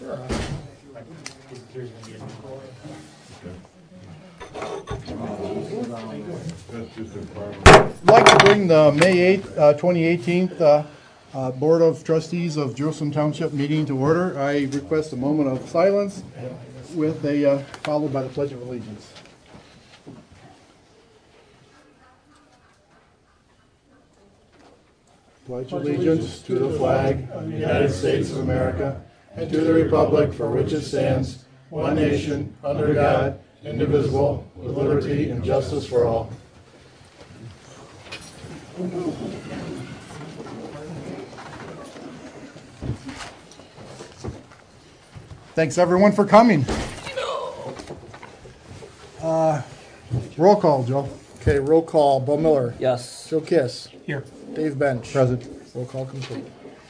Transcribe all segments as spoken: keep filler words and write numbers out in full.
Sure. I'd like to bring the May eighth, uh, twenty eighteen uh, uh, Board of Trustees of Jerusalem Township meeting to order. I request a moment of silence with a uh, followed by the Pledge of Allegiance. Pledge allegiance to the flag of the United States of America and to the republic for which it stands, one nation, under God, indivisible, with liberty and justice for all. Thanks everyone for coming. Uh, roll call, Joe. Okay, roll call. Bo Miller. Yes. Joe Kiss. Here. Dave Bench. Present. Roll call complete.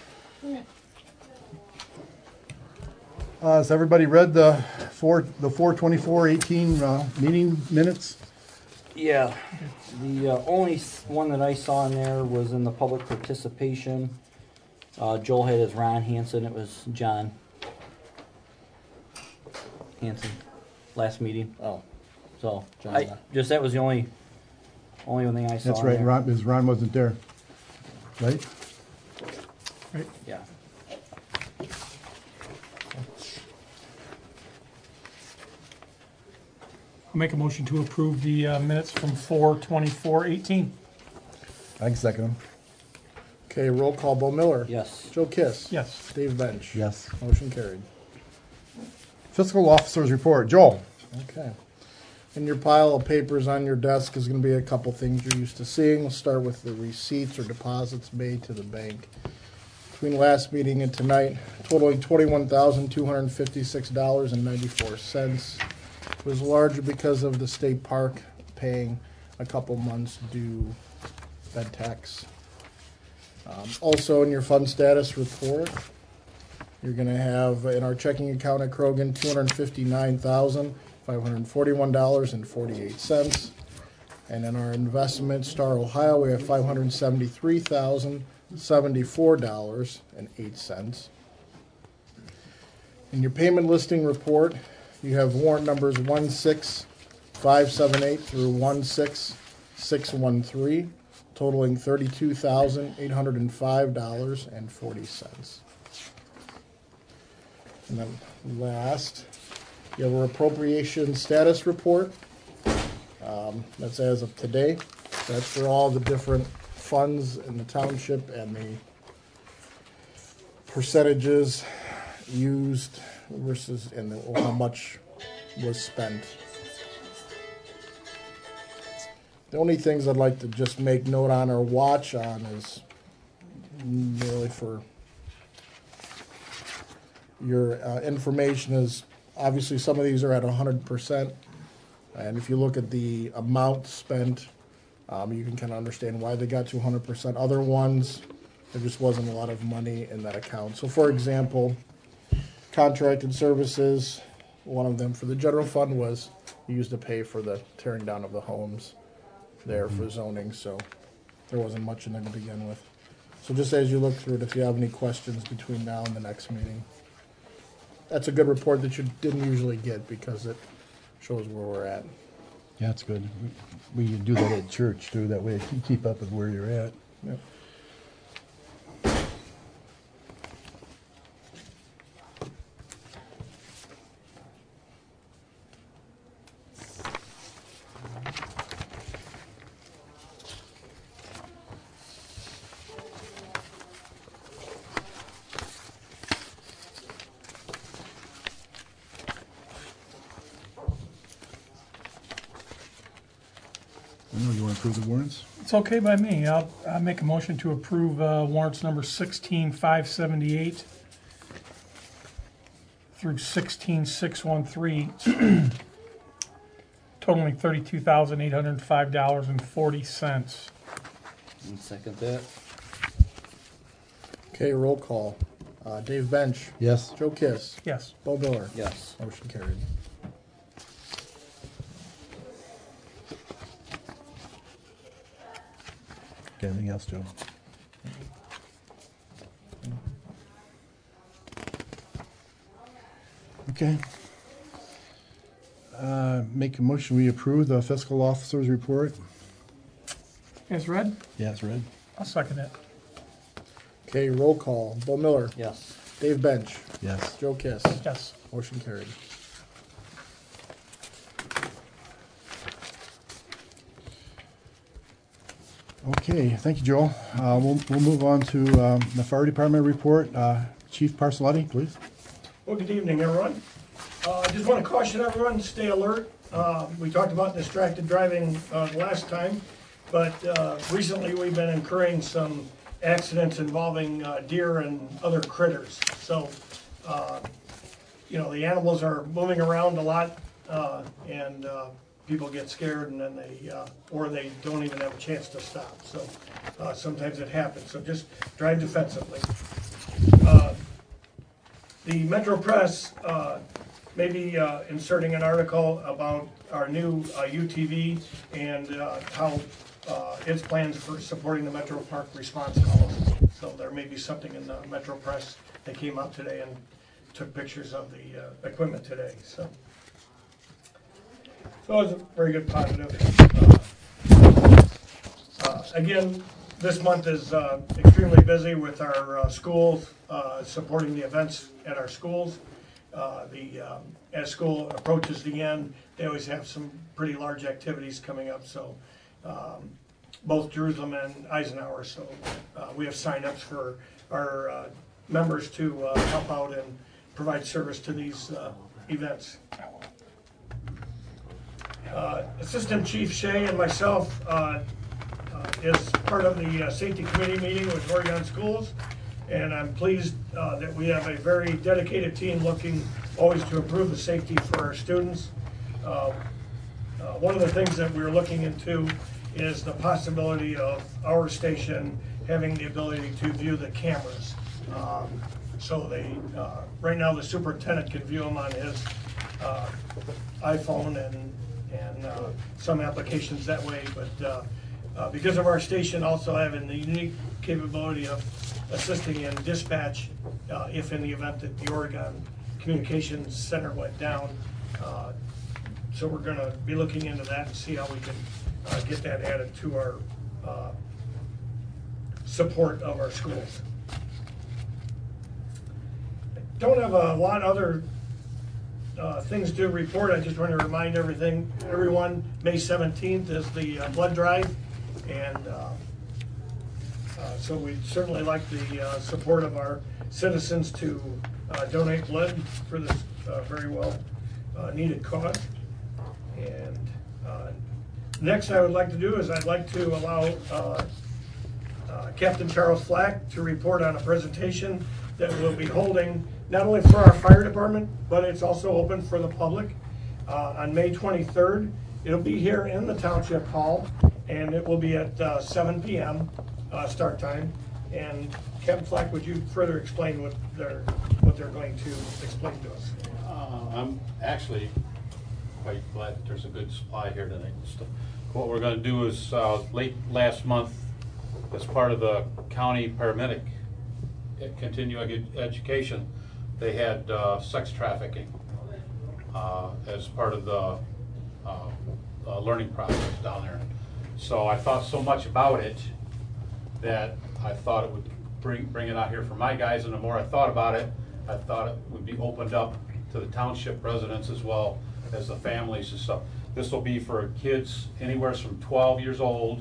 Uh, has everybody read the four the four twenty four eighteen uh, meeting minutes? Yeah. The uh, only s- one that I saw in there was in the public participation. Uh, Joel had his Ron Hansen. It was John Hansen last meeting. Oh, So John. I just that was the only only one thing I saw. That's in right. there. Ron, because Ron wasn't there, right? Yeah. I'll make a motion to approve the uh, minutes from four twenty-four eighteen. I can second him. okay, roll call. Bo Miller. Yes. Joe Kiss. Yes. Dave Bench. Yes. Motion carried. Fiscal officers report. Joel. Okay. In your pile of papers on your desk is going to be a couple things you're used to seeing. We'll start with the receipts or deposits made to the bank. Between last meeting and tonight, totaling twenty-one thousand two hundred fifty-six dollars and ninety-four cents. It was larger because of the state park paying a couple months due bed tax. Um, also, in your fund status report, you're going to have in our checking account at Krogan two hundred fifty-nine thousand five hundred forty-one dollars and forty-eight cents, and in our investment Star Ohio we have five hundred seventy-three thousand seventy-four dollars and eight cents. In your payment listing report, you have warrant numbers one six five seven eight through one six six one three, totaling thirty-two thousand eight hundred five dollars and forty cents. And then last, you have a appropriation status report. Um, that's as of today. That's for all the different funds in the township and the percentages used versus and the, how much was spent. The only things I'd like to just make note on or watch on is really for your uh, information is obviously some of these are at one hundred percent. And if you look at the amount spent, um, you can kind of understand why they got to one hundred percent. Other ones, there just wasn't a lot of money in that account. So for example, contracted services, one of them for the general fund was used to pay for the tearing down of the homes there for zoning. So there wasn't much in there to begin with. So just as you look through it, if you have any questions between now and the next meeting. That's a good report that you didn't usually get because it shows where we're at. Yeah, that's good. We, we do that at church too. That way you keep up with where you're at. Yep. I know you want to approve the warrants? It's okay by me. I'll, I'll make a motion to approve uh, warrants number sixteen five seventy-eight through sixteen six one three, totaling thirty-two thousand eight hundred five dollars and forty cents. And second that. Okay, roll call. Uh, Dave Bench. Yes. Joe Kiss. Yes. Bo Miller. Yes. Motion carried. Okay, anything else, Joe? Okay. Uh, Make a motion, we approve the fiscal officer's report. As read? Yeah, it's read. I'll second it. Okay, roll call. Bill Miller. Yes. Dave Bench. Yes. Joe Kiss. Yes. Motion carried. Okay, thank you, Joel. Uh, We'll, we'll move on to um, the fire department report. Uh, Chief Parcelletti, please. Well, good evening, everyone. Uh, I just want to caution everyone to stay alert. Uh, We talked about distracted driving uh, last time, but uh, recently we've been incurring some accidents involving uh, deer and other critters. So, uh, you know, the animals are moving around a lot, uh, and uh, people get scared, and then they, uh, or they don't even have a chance to stop. So uh, sometimes it happens. So just drive defensively. Uh, The Metro Press uh, may be uh, inserting an article about our new uh, U T V and uh, how uh, its plans for supporting the Metro Park response calls. So there may be something in the Metro Press that came out today and took pictures of the uh, equipment today. So, so it was a very good positive. Uh, uh, again, this month is uh, extremely busy with our uh, schools, uh, supporting the events at our schools. Uh, the um, as school approaches the end, they always have some pretty large activities coming up. So um, both Jerusalem and Eisenhower. So uh, we have sign-ups for our uh, members to uh, help out and provide service to these uh, events. Uh, Assistant Chief Shea and myself uh, Uh, is part of the uh, safety committee meeting with Oregon Schools, and I'm pleased uh, that we have a very dedicated team looking always to improve the safety for our students. Uh, uh, one of the things that we're looking into is the possibility of our station having the ability to view the cameras. Um, so they, uh, right now the superintendent can view them on his uh, iPhone and, and uh, some applications that way, but uh, Uh, because of our station also having the unique capability of assisting in dispatch uh, if in the event that the Oregon Communications Center went down. Uh, so we're going to be looking into that and see how we can uh, get that added to our uh, support of our schools. I don't have a lot of other uh, things to report. I just want to remind everything, everyone, May seventeenth is the uh, blood drive. And uh, uh, so we'd certainly like the uh, support of our citizens to uh, donate blood for this uh, very well uh, needed cause. And uh, next I would like to do is I'd like to allow uh, uh, Captain Charles Flack to report on a presentation that we'll be holding not only for our fire department, but it's also open for the public uh, on May twenty-third. It'll be here in the Township Hall, and it will be at uh, seven p m Uh, start time. And Captain Flack, would you further explain what they're what they're going to explain to us? Uh, I'm actually quite glad that there's a good supply here tonight. So what we're going to do is uh, late last month, as part of the county paramedic continuing ed education, they had uh, sex trafficking uh, as part of the uh, uh, learning process down there. So I thought so much about it that I thought it would bring bring it out here for my guys, and the more I thought about it, I thought it would be opened up to the township residents as well as the families and stuff. This will be for kids anywhere from twelve years old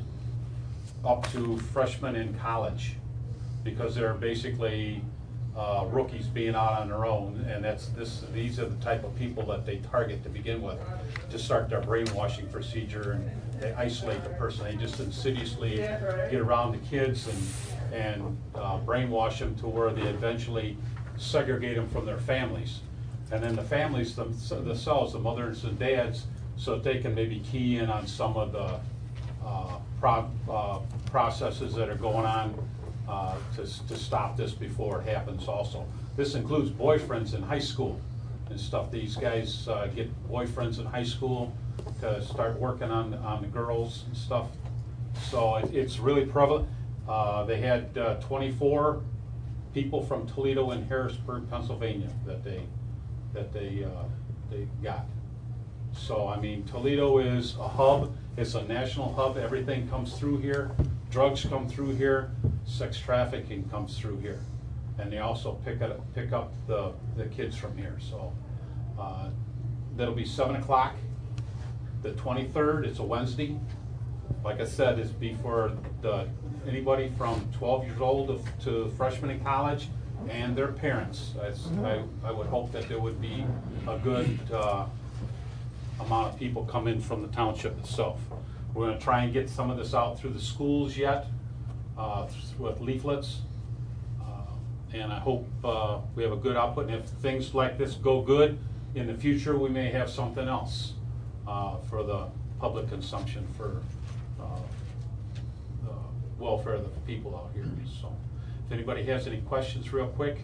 up to freshmen in college, because they're basically uh, rookies being out on their own, and that's this. These are the type of people that they target to begin with, to start their brainwashing procedure, and they isolate the person. They just insidiously get around the kids and and uh, brainwash them to where they eventually segregate them from their families, and then the families them, themselves, the mothers and dads, so that they can maybe key in on some of the uh, pro uh, processes that are going on uh, to, to stop this before it happens also. This includes boyfriends in high school and stuff. These guys uh, get boyfriends in high school to start working on, on the girls and stuff. So it, it's really prevalent. Uh, they had uh, twenty-four people from Toledo and Harrisburg, Pennsylvania that they that they, uh, they got. So, I mean, Toledo is a hub, it's a national hub, everything comes through here, drugs come through here, sex trafficking comes through here. And they also pick up, pick up the, the kids from here, so. uh, That'll be seven o'clock, the twenty-third, it's a Wednesday. Like I said, it's before the, anybody from twelve years old to- to freshman in college and their parents. That's- I, I would hope that there would be a good, uh, amount of people come in from the township itself. We're gonna try and get some of this out through the schools yet, uh, with leaflets. Uh, And I hope, uh, we have a good output, and if things like this go good, in the future, we may have something else, uh, for the public consumption for, uh, the welfare of the people out here, so. If anybody has any questions real quick?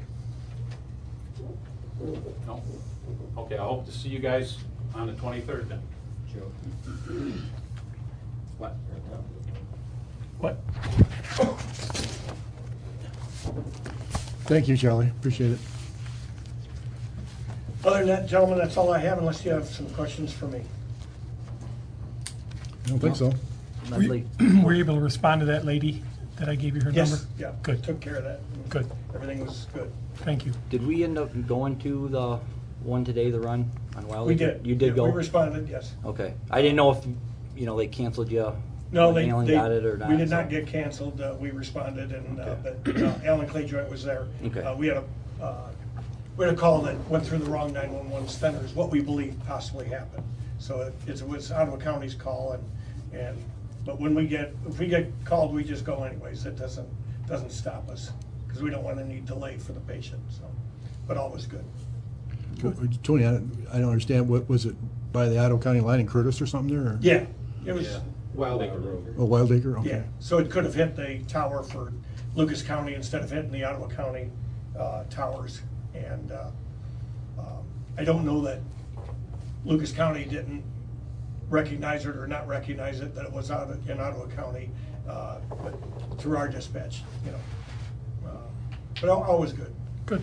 No? Okay, I hope to see you guys on the twenty-third then. What? What? Thank you, Charlie, appreciate it. Other than that, gentlemen, that's all I have, unless you have some questions for me. I don't think so. Were you, Leslie? were you able to respond to that lady that I gave you her number? Yes, yeah. Good. Took care of that. Good. Everything was good. Thank you. Did we end up going to the one today, the run on Wild We Acre? did. You did Yeah, go? We responded, yes. Okay. I didn't know if, you know, they canceled you. No, when they, Alan they, got it or not. we did not so- get canceled, uh, we responded, and, uh, Okay. but uh, Alan Clayjoint was there. Okay. Uh, we had a, uh, we had a call that went through the wrong nine one one center, is what we believe possibly happened. So it, it was Ottawa County's call, and, and, but when we get, if we get called, we just go anyways, it doesn't, doesn't stop us, because we don't want any delay for the patient, so, but all was good. Tony, I don't, I don't understand, what, was it by the Ottawa County line in Curtis or something there? or- Yeah, it was. Yeah. Wild Acre Road. Oh, Wild Acre, okay. Yeah, so it could have hit the tower for Lucas County instead of hitting the Ottawa County uh, towers. And uh, um, I don't know that Lucas County didn't recognize it or not recognize it, that it was out in Ottawa County, uh, but through our dispatch, you know. Uh, But all, all was good. Good.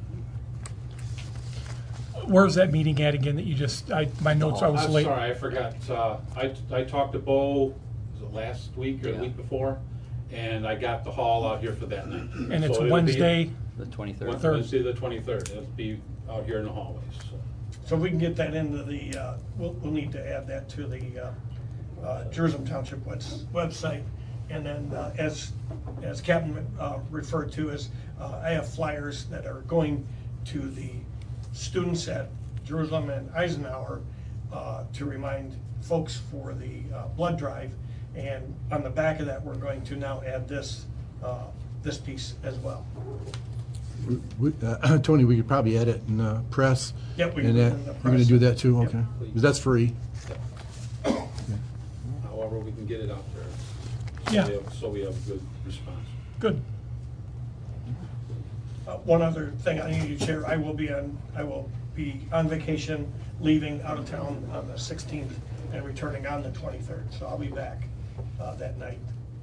Where's that meeting at again that you just, I, my notes, I was I'm late. sorry, I forgot. Uh, I, I talked to Bo, was it last week or the Yeah. week before? And I got the hall out here for that night. And it's So it'll be Wednesday, The twenty-third. Third. Wednesday, the twenty-third. It'll be out here in the hallways, so. So we can get that into the, uh, we'll, we'll need to add that to the uh, uh, Jerusalem Township webs- website. And then uh, as, as Captain uh, referred to, as uh, I have flyers that are going to the students at Jerusalem and Eisenhower uh, to remind folks for the uh, blood drive. And on the back of that, we're going to now add this, uh, this piece as well. We- uh, Tony, we could probably edit in the press. Yep, we can and put it that- in the You're gonna press. do that too, Yep. okay? 'Cause that's free. However, we can get it out there. so Yeah. we have- So we have a good response. good. Uh, One other thing I need to share, I will be on, I will be on vacation, leaving out of town on the sixteenth and returning on the twenty-third, so I'll be back uh, that night.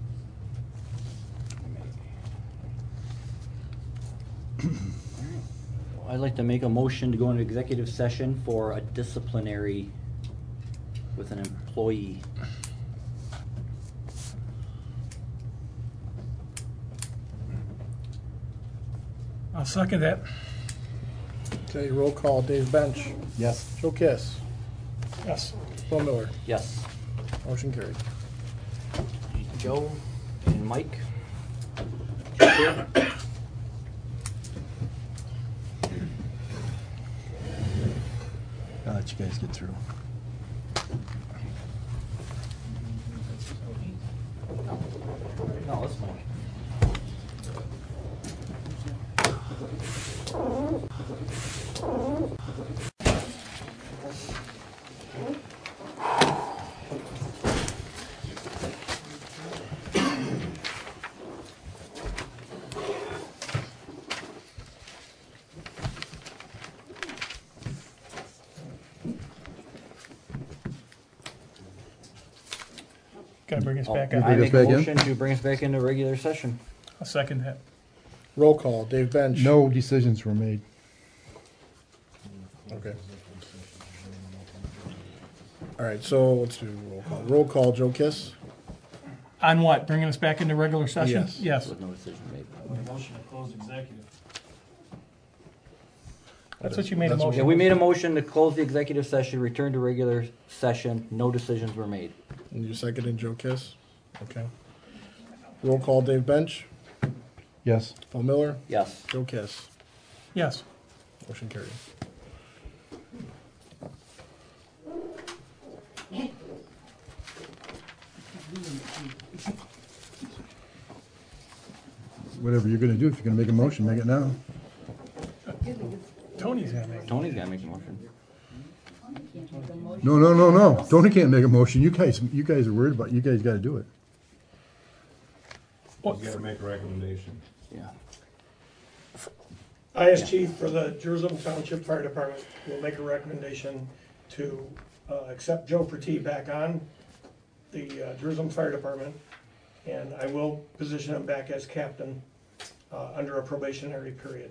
I'd like to make a motion to go into executive session for a disciplinary with an employee. I'll second that. Okay, roll call, Dave Bench, Yes. Joe Kiss, Yes. Bill Miller, Yes. motion carried. Joe and Mike. I'll let you guys get through. No, that's Mike. Can I bring us Oh, back I up? bring us make a back in? motion to bring us back into regular session. I'll second that. Roll call, Dave Bench. No decisions were made. Okay. All right, so let's do roll call. Roll call, Joe Kiss? On what? Bringing us back into regular session? Yes. Yes. With no decision made. Motion to close executive. That's what you made a That's what- Yeah, motion. we made a motion to close the executive session, return to regular session, no decisions were made. And you seconded Joe Kiss? Okay. Roll call, Dave Bench? Yes. Paul Miller? Yes. Joe Kiss? Yes. Motion carried. Whatever you're gonna do, if you're gonna make a motion, make it now. Tony's gonna make it. Tony's gotta make a motion. No, no, no, no. Tony can't make a motion. You guys, you guys are worried about, you guys gotta do it. What- You gotta make a recommendation. Yeah. I, as chief for the Jerusalem Township Fire Department, will make a recommendation to uh, accept Joe Pertee back on the uh, Jerusalem Fire Department, and I will position him back as captain uh, under a probationary period.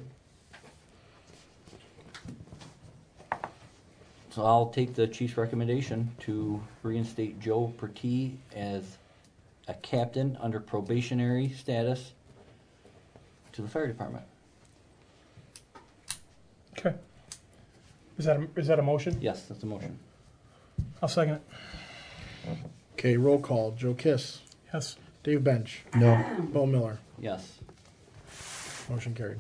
So I'll take the chief's recommendation to reinstate Joe Pertee as a captain under probationary status to the fire department. Okay. Is that, a is that a motion? Yes, that's a motion. I'll second it. Okay, roll call, Joe Kiss? Yes. Dave Bench? No. Paul Miller? Yes. Motion carried.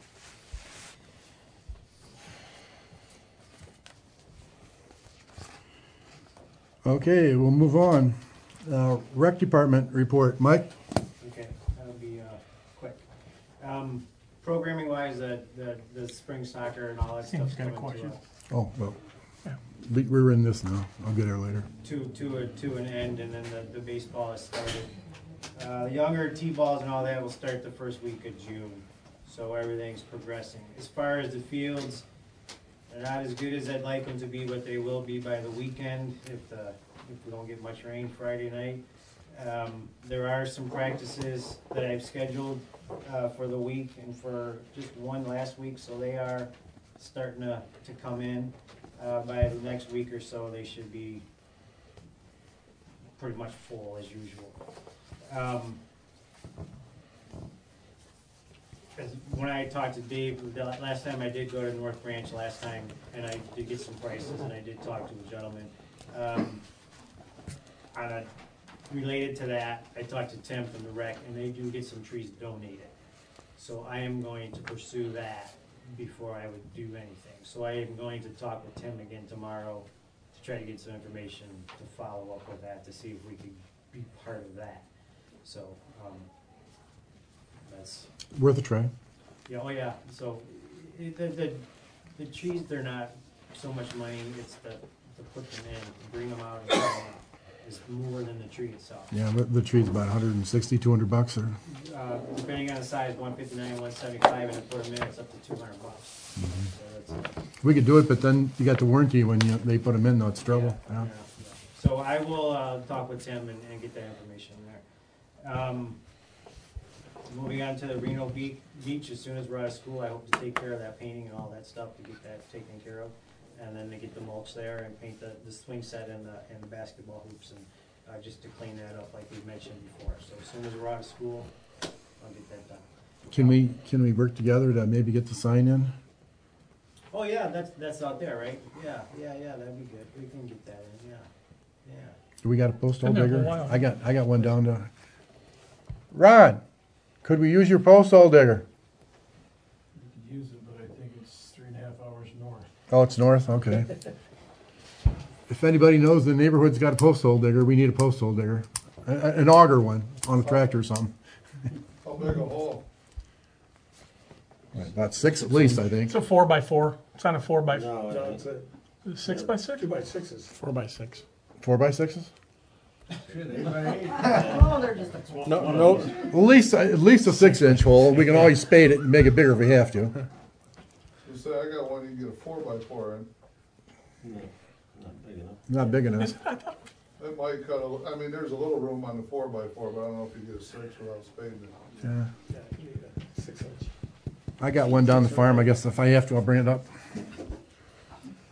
Okay, we'll move on. Uh, Rec Department report. Mike? Okay, that'll be, uh, quick. Um, programming wise, the, the, the spring soccer and all that Tim's stuff's got a coming to question. a, Oh, well. Yeah. We- We're in this now. I'll get her later. to, to a, to an end, and then the, the baseball has started. Uh, the younger T-balls and all that will start the first week of June, so everything's progressing. As far as the fields, they're not as good as I'd like them to be, but they will be by the weekend if the, if we don't get much rain Friday night. Um, there are some practices that I've scheduled, uh, for the week and for just one last week, so they are starting to, to come in. Uh, by the next week or so, they should be pretty much full as usual. Um, as, when I talked to Dave, the last time I did go to North Branch last time, and I did get some prices, and I did talk to a gentleman. Um, on a, related to that, I talked to Tim from the rec, and they do get some trees donated. So I am going to pursue that before I would do anything. So I am going to talk with Tim again tomorrow to try to get some information to follow up with that, to see if we could be part of that. So, um, that's, Worth a try. yeah, oh yeah, so, it, the, the, the trees, they're not so much money, it's the, to put them in, to bring them out and put them in, is more than the tree itself. Yeah, the, the tree's about one sixty, two hundred bucks or. Uh, depending on the size, one fifty-nine, one seventy-five, and then put them in, it's up to two hundred bucks. So that's, We could do it, but then you got the warranty when you, they put them in, though, it's trouble. yeah, Yeah. yeah. So I will, uh, talk with Tim and, and get that information there. Um, moving on to the Reno Beach, Beach, as soon as we're out of school, I hope to take care of that painting and all that stuff to get that taken care of. And then to get the mulch there and paint the, the swing set and the, and the basketball hoops and, uh, just to clean that up like we mentioned before. So as soon as we're out of school, I'll get that done. Can we, can we work together to maybe get the sign in? Oh, yeah, that's, that's out there, right? Yeah, yeah, yeah, that'd be good. We can get that in, yeah, yeah. Do we got a post hole Been there for a digger? while. I got, I got one down to. Ron, could we use your post hole digger? You could use it, but I think it's three and a half hours north. Oh, it's north, okay. If anybody knows the neighborhood's got a post hole digger, we need a post hole digger. A- a- An auger one on a tractor or something. How big a hole? About six at least, I think. It's a four by four. It's on a four by, No, it's a six by six? two by sixes. Four by six. Four by sixes? Oh, they're just a. No, no, At least, at least a six inch hole. We can always spade it and make it bigger if we have to. You say I got one, you can get a four by four in. Not big enough. That might cut a, I mean, there's a little room on the four by four, but I don't know if you get a six without spading it. Yeah. Yeah, you need a six inch. I got one down the farm. I guess if I have to, I'll bring it up.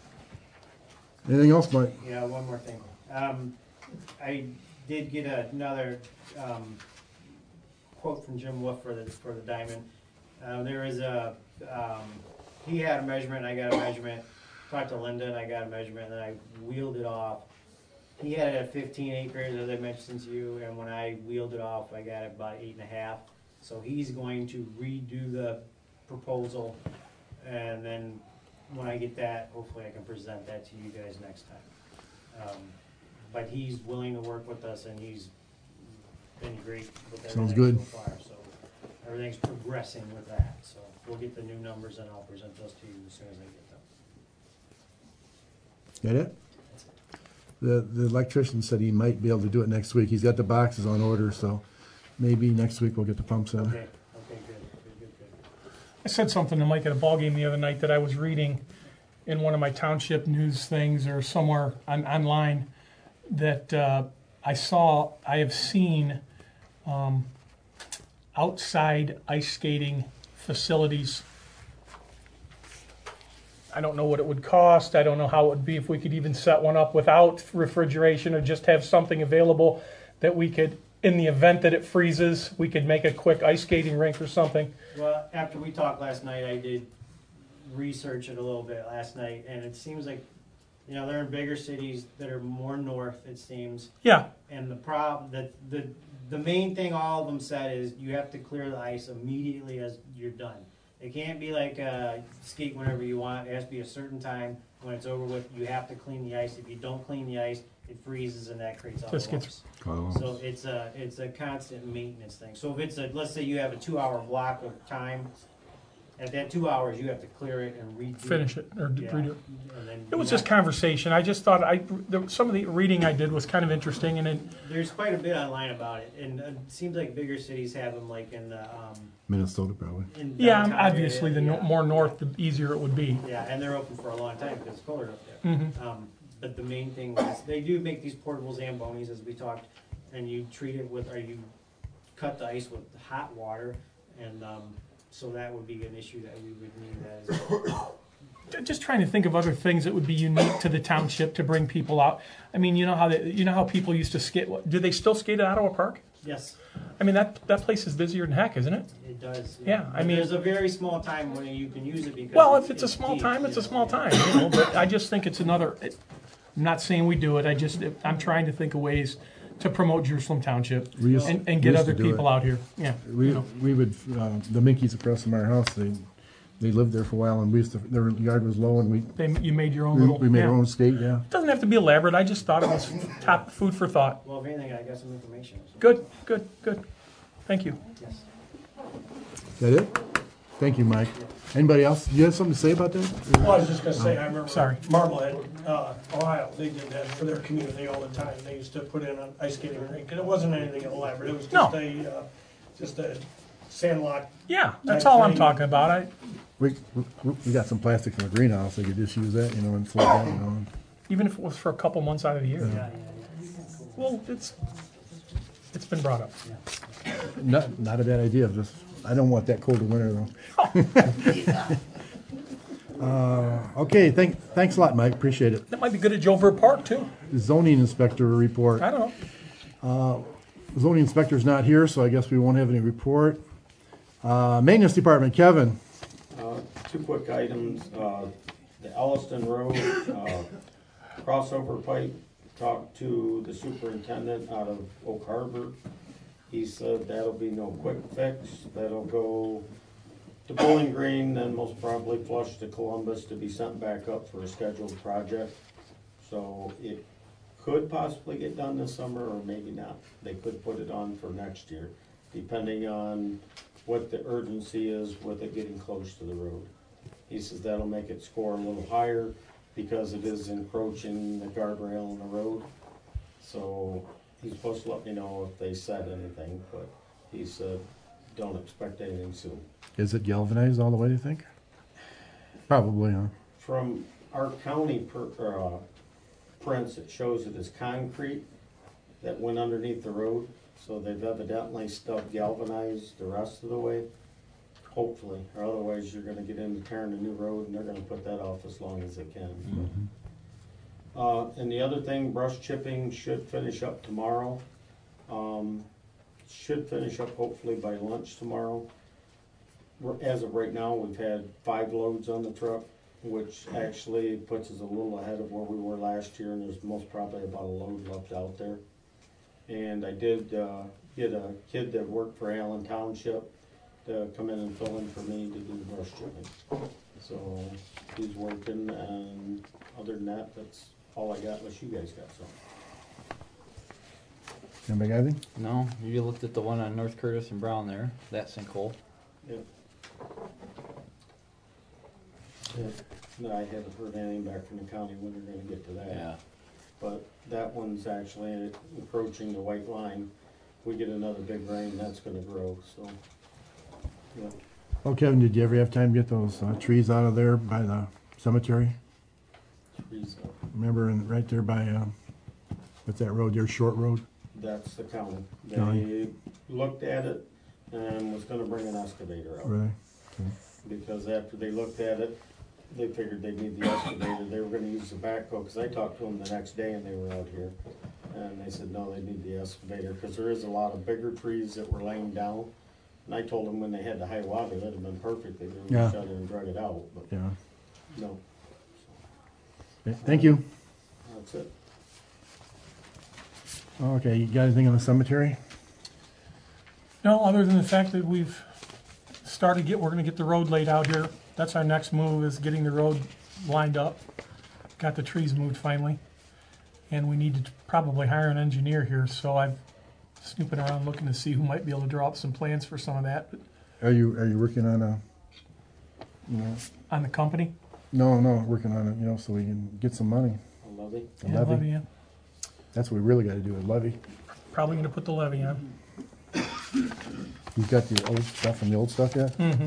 Anything else, Mike? Yeah, one more thing. Um, I did get another, um, quote from Jim Wolf for the, for the diamond. Uh, there is a, um, he had a measurement, I got a measurement. Talked to Linda and I got a measurement, and then I wheeled it off. He had it at fifteen acres, as I mentioned to you, and when I wheeled it off, I got it about eight and a half. So he's going to redo the proposal, and then when I get that, hopefully I can present that to you guys next time. Um, But he's willing to work with us, and he's been great with Sounds everything good. so far, so everything's progressing with that, so we'll get the new numbers and I'll present those to you as soon as I get them. That it? The, the electrician said he might be able to do it next week. He's got the boxes on order, so maybe next week we'll get the pumps in. Okay, okay, good, good, good, good. I said something to Mike at a ball game the other night that I was reading in one of my township news things or somewhere on, online that uh, I saw, I have seen um, outside ice skating facilities. I don't know what it would cost. I don't know how it would be if we could even set one up without refrigeration or just have something available that we could, in the event that it freezes, we could make a quick ice skating rink or something. Well, after we talked last night, I did research it a little bit last night, and it seems like, you know, they're in bigger cities that are more north, it seems. Yeah, And the problem, that the the main thing all of them said is you have to clear the ice immediately as you're done. It can't be like uh, skate whenever you want. It has to be a certain time. When it's over with, you have to clean the ice. If you don't clean the ice, it freezes and that creates all the Just gets- lumps. So it's a it's a constant maintenance thing. So if it's a, let's say you have a two-hour block of time, at that two hours you have to clear it and redo finish it or Yeah. redo it. And then It was you just have- conversation. I just thought I there, some of the reading I did was kind of interesting, and it, There's quite a bit online about it, and uh, it seems like bigger cities have them, like in the um, Minnesota, probably. in yeah, downtown obviously the area, no, yeah. more north, the easier it would be. Yeah, and they're open for a long time because it's colder up there. Mhm. Um, but the main thing is they do make these portable Zambonis, as we talked, and you treat it with, or you cut the ice with hot water, and um, so that would be an issue that we would need that as well. Just trying to think of other things that would be unique to the township to bring people out. I mean, you know how they, you know how people used to skate. Do they still skate at Ottawa Park? Yes, I mean, that that place is busier than heck, isn't it? it does. Yeah, I But mean- there's a very small time when you can use it because. Well, if it's a small deep, time, it's you a know, small yeah. time, you know. But I just think it's another. It, I'm not saying we do it. I just I'm trying to think of ways to promote Jerusalem Township We used- and, and we get used other to do people it. out here. Yeah, We, you know. we would, uh, the Minkies across from our house, they, they lived there for a while, and we used to, their yard was low, and we, They, you made your own we little. we made yeah. our own skate, yeah. It doesn't have to be elaborate. I just thought it was top food for thought. Well, if anything, I got some information. so- Good, good, good. Thank you. Yes. Is that it? Thank you, Mike. Anybody else? You have something to say about that? Well, I was just gonna say, I remember. Sorry. Marblehead, uh, Ohio, they did that for their community all the time. They used to put in an ice skating rink, and it wasn't anything elaborate. It was No. just a, uh, just a sandlot. Yeah, that's Type all I'm thing. talking about. I We, we, we got some plastic from the greenhouse, they could just use that, you know, and float that, you know. even if it was for a couple months out of the year. Yeah, yeah, yeah. Well, it's it's been brought up. Not, not a bad idea, just, I don't want that cold of winter, though. Uh, okay, thank, thanks a lot, Mike, appreciate it. That might be good at Joburg Park too. Zoning inspector report. I don't know. Zoning inspector's not here, so I guess we won't have any report. Uh, maintenance department, Kevin. Uh, Two quick items, uh, the Elliston Road uh, crossover pipe, talked to the superintendent out of Oak Harbor. He said that'll be no quick fix, that'll go to Bowling Green, then most probably flush to Columbus to be sent back up for a scheduled project. So it could possibly get done this summer or maybe not. They could put it on for next year, depending on what the urgency is with it getting close to the road. He says that'll make it score a little higher because it is encroaching the guardrail in the road. So he's supposed to let me know if they said anything, but he said, don't expect anything soon. Is it galvanized all the way, you think? Probably, huh? From our county per, uh, prints, it shows it as concrete that went underneath the road. So they've evidently still galvanized the rest of the way, hopefully, or otherwise you're gonna get into tearing a new road and they're gonna put that off as long as they can. Uh, and the other thing, brush chipping should finish up tomorrow. Um, should finish up hopefully by lunch tomorrow. We're- As of right now, we've had five loads on the truck, which actually puts us a little ahead of where we were last year, and there's most probably about a load left out there. And I did, uh, get a kid that worked for Allen Township to come in and fill in for me to do brush chipping. So he's working, and other than that, that's all I got, unless you guys got something. Anybody got anything? No, you looked at the one on North Curtis and Brown there, that sinkhole. Yep. Yeah. No, I haven't heard anything back from the county when they're gonna get to that. Yeah. But that one's actually approaching the white line. We get another big rain, that's gonna grow, so. Yeah. Oh, Kevin, did you ever have time to get those uh, trees out of there by the cemetery? Trees, uh, Remember, in, right there by, uh, what's that road there, Short Road? That's the county. They County. looked at it and was gonna bring an excavator out. Really? Because after they looked at it, they figured they'd need the excavator. They were gonna use the backhoe, cause I talked to them the next day and they were out here. And they said, no, they need the excavator, cause there is a lot of bigger trees that were laying down. And I told them when they had the high water, that'd have been perfect. They would Yeah. have shut it and drug it out, but Yeah. no, Okay, thank you. that's it. Okay, you got anything on the cemetery? No, other than the fact that we've started get, we're gonna get the road laid out here. That's our next move, is getting the road lined up. Got the trees moved finally. And we need to probably hire an engineer here, so I'm snooping around looking to see who might be able to draw up some plans for some of that. But Are you, are you working on a, you know, on the company. no, no, working on it, you know, so we can get some money. A levy? A Yeah, levy? levy, yeah. That's what we really gotta do, a levy. Probably gonna put the levy on. You've got the old stuff and the old stuff yet? Mm-hmm.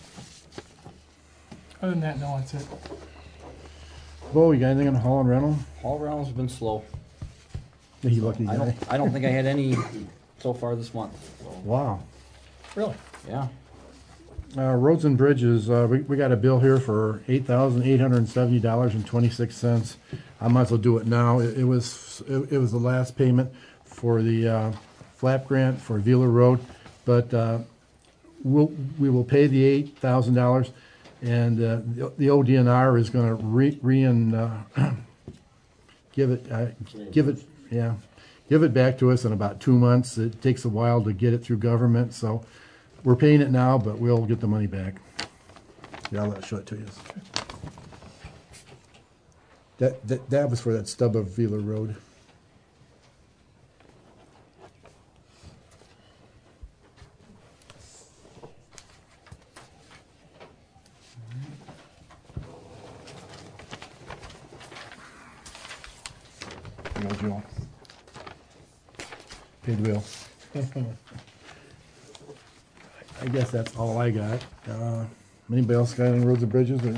Other than that, no, that's it. Bo, you got anything on Hall and Rental? All around's been slow. You lucky I guy. don't, I don't think I had any so far this month. Wow. Really? Yeah. Uh, roads and bridges, uh, we, we got a bill here for eight thousand eight hundred and seventy dollars and twenty-six cents. I might as well do it now. It, it was, it, it was the last payment for the, uh, flap grant for Wheeler Road, but, uh, we'll, we will pay the eight thousand dollars, and, uh, the, the O D N R is gonna re, re, and, uh, give it, uh, give it, yeah, give it back to us in about two months. It takes a while to get it through government, so we're paying it now, but we'll get the money back. Yeah, I'll let show it to you. That, that, that was for that stub of Wheeler Road. Here you go, Joe. Paid bill. I guess that's all I got. Uh, anybody else got any roads and bridges? Or?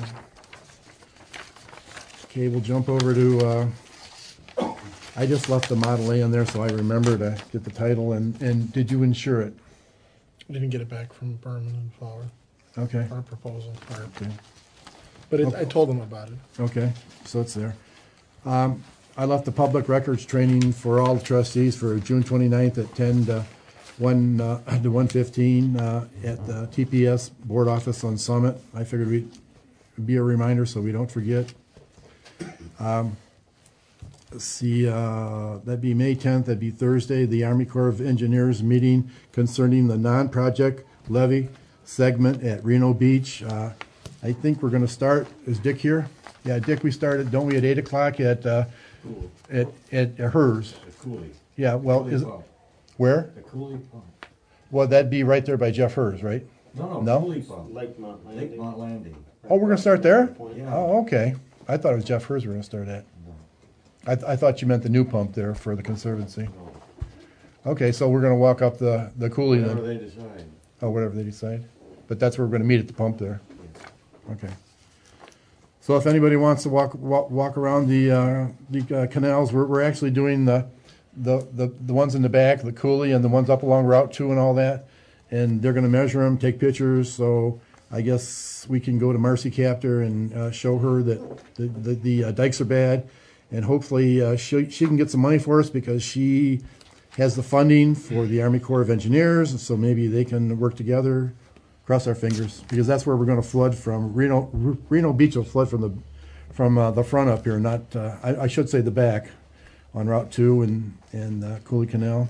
Okay, we'll jump over to, uh, I just left the Model A in there so I remember to get the title. And, and did you insure it? Didn't get it back from Berman and Fowler, Okay. our proposal. Our- Okay. But it, I told them about it. Okay, so it's there. Um, I left the public records training for all the trustees for June twenty-ninth at ten to one, uh, to one fifteen, uh, at the T P S Board Office on Summit. I figured we'd be a reminder so we don't forget. Um, let's see, uh, that'd be May tenth, that'd be Thursday, the Army Corps of Engineers meeting concerning the non-project levy segment at Reno Beach. Uh, I think we're gonna start, is Dick here? Yeah, Dick, we started, don't we, at eight o'clock at, uh, at, at hers? The Cooley. Yeah, well, Cooley is, pump. where? The Cooley pump. Well, that'd be right there by Jeff Hers, right? No, no, No? Cooley pump. Lakemont Lake Landing. Mount Landing. Oh, we're gonna start there? Yeah. Oh, okay. I thought it was Jeff Hers we're gonna start at. I, th- I thought you meant the new pump there for the Conservancy. Okay, so we're gonna walk up the, the Cooley Whatever then. they decide. Oh, whatever they decide. But that's where we're gonna meet at the pump there. Okay. So if anybody wants to walk, walk, walk around the, uh, the uh, canals, we're, we're actually doing the, the, the, the ones in the back, the Cooley, and the ones up along Route two and all that. And they're gonna measure them, take pictures, so I guess we can go to Marcy Captor and, uh, show her that the, the, the uh, dikes are bad. and hopefully uh, she she can get some money for us because she has the funding for the Army Corps of Engineers, and so maybe they can work together. Cross our fingers, because that's where we're going to flood from. Reno Reno Beach will flood from the from uh, the front up here, not uh, I, I should say the back, on Route Two and and uh, Cooley Canal.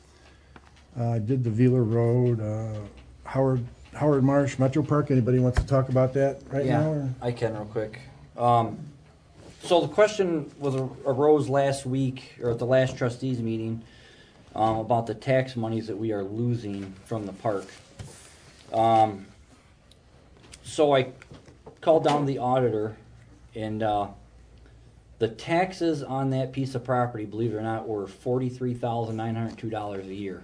I uh, did the Wheeler Road, uh, Howard Howard Marsh Metro Park. Anybody wants to talk about that right yeah, now? Or? I can real quick. Um, so the question was arose last week or at the last trustees meeting um, about the tax monies that we are losing from the park. Um, so I called down the auditor, and uh, the taxes on that piece of property, believe it or not, were forty-three thousand nine hundred two dollars a year.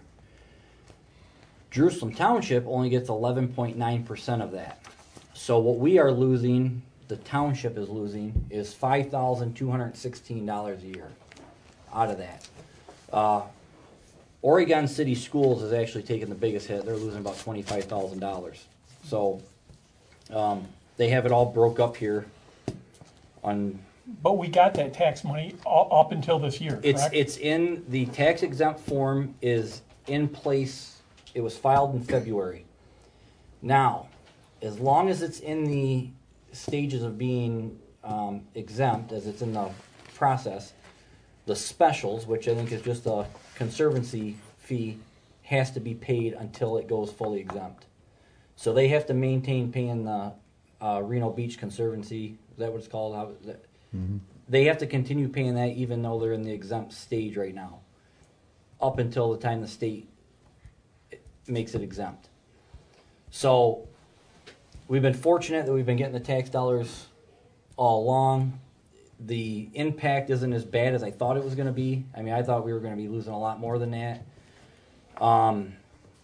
Jerusalem Township only gets eleven point nine percent of that. So what we are losing, the township is losing, is five thousand two hundred sixteen dollars a year out of that. Uh, Oregon City Schools is actually taking the biggest hit. They're losing about twenty-five thousand dollars. So um, they have it all broke up here. On But we got that tax money u- up until this year, it's correct? it's in the tax exempt form is in place. It was filed in February. Now, as long as it's in the stages of being um, exempt, as it's in the process, the specials, which I think is just a conservancy fee, has to be paid until it goes fully exempt. So they have to maintain paying the uh, Reno Beach Conservancy. Is that what it's called? How, is that, Mm-hmm. They have to continue paying that even though they're in the exempt stage right now, up until the time the state makes it exempt. So we've been fortunate that we've been getting the tax dollars all along. The impact isn't as bad as I thought it was going to be. I mean, I thought we were going to be losing a lot more than that. Um,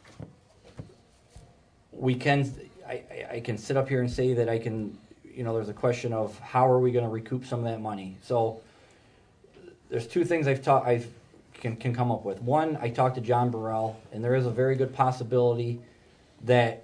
we can, I, I- I can sit up here and say that I can, you know, there's a question of how are we going to recoup some of that money. So there's two things I've taught, I've can can come up with. One, I talked to John Burrell, and there is a very good possibility that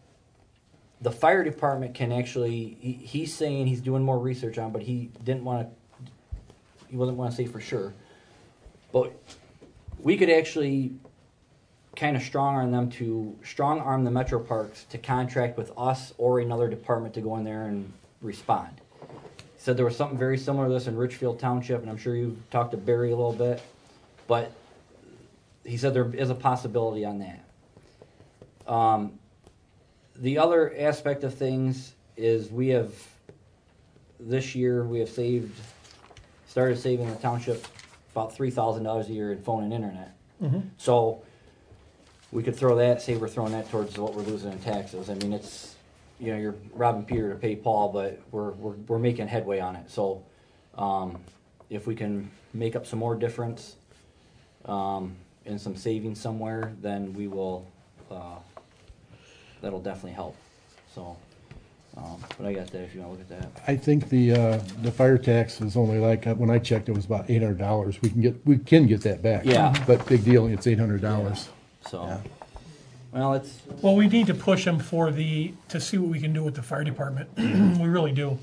the fire department can actually. He, he's saying he's doing more research on, but he didn't want to. He wasn't want to say for sure, but we could actually kind of strong arm them to strong arm the metro parks to contract with us or another department to go in there and respond. He said there was something very similar to this in Richfield Township, and I'm sure you talked to Barry a little bit, but he said there is a possibility on that. Um, the other aspect of things is we have, this year, we have saved, started saving the township about three thousand dollars a year in phone and internet. Mm-hmm. So we could throw that, say we're throwing that towards what we're losing in taxes. I mean, it's, you know, you're robbing Peter to pay Paul, but we're we're, we're making headway on it. So um, if we can make up some more difference um, and some savings somewhere, then we will, uh, that'll definitely help. So, um, but I got that if you want to look at that. I think the uh, the fire tax is only like uh, when I checked, it was about eight hundred dollars. We can get we can get that back. Yeah. But big deal, it's eight hundred dollars. So, Yeah. well, it's, Well, we need to push them for the, to see what we can do with the fire department. We really do.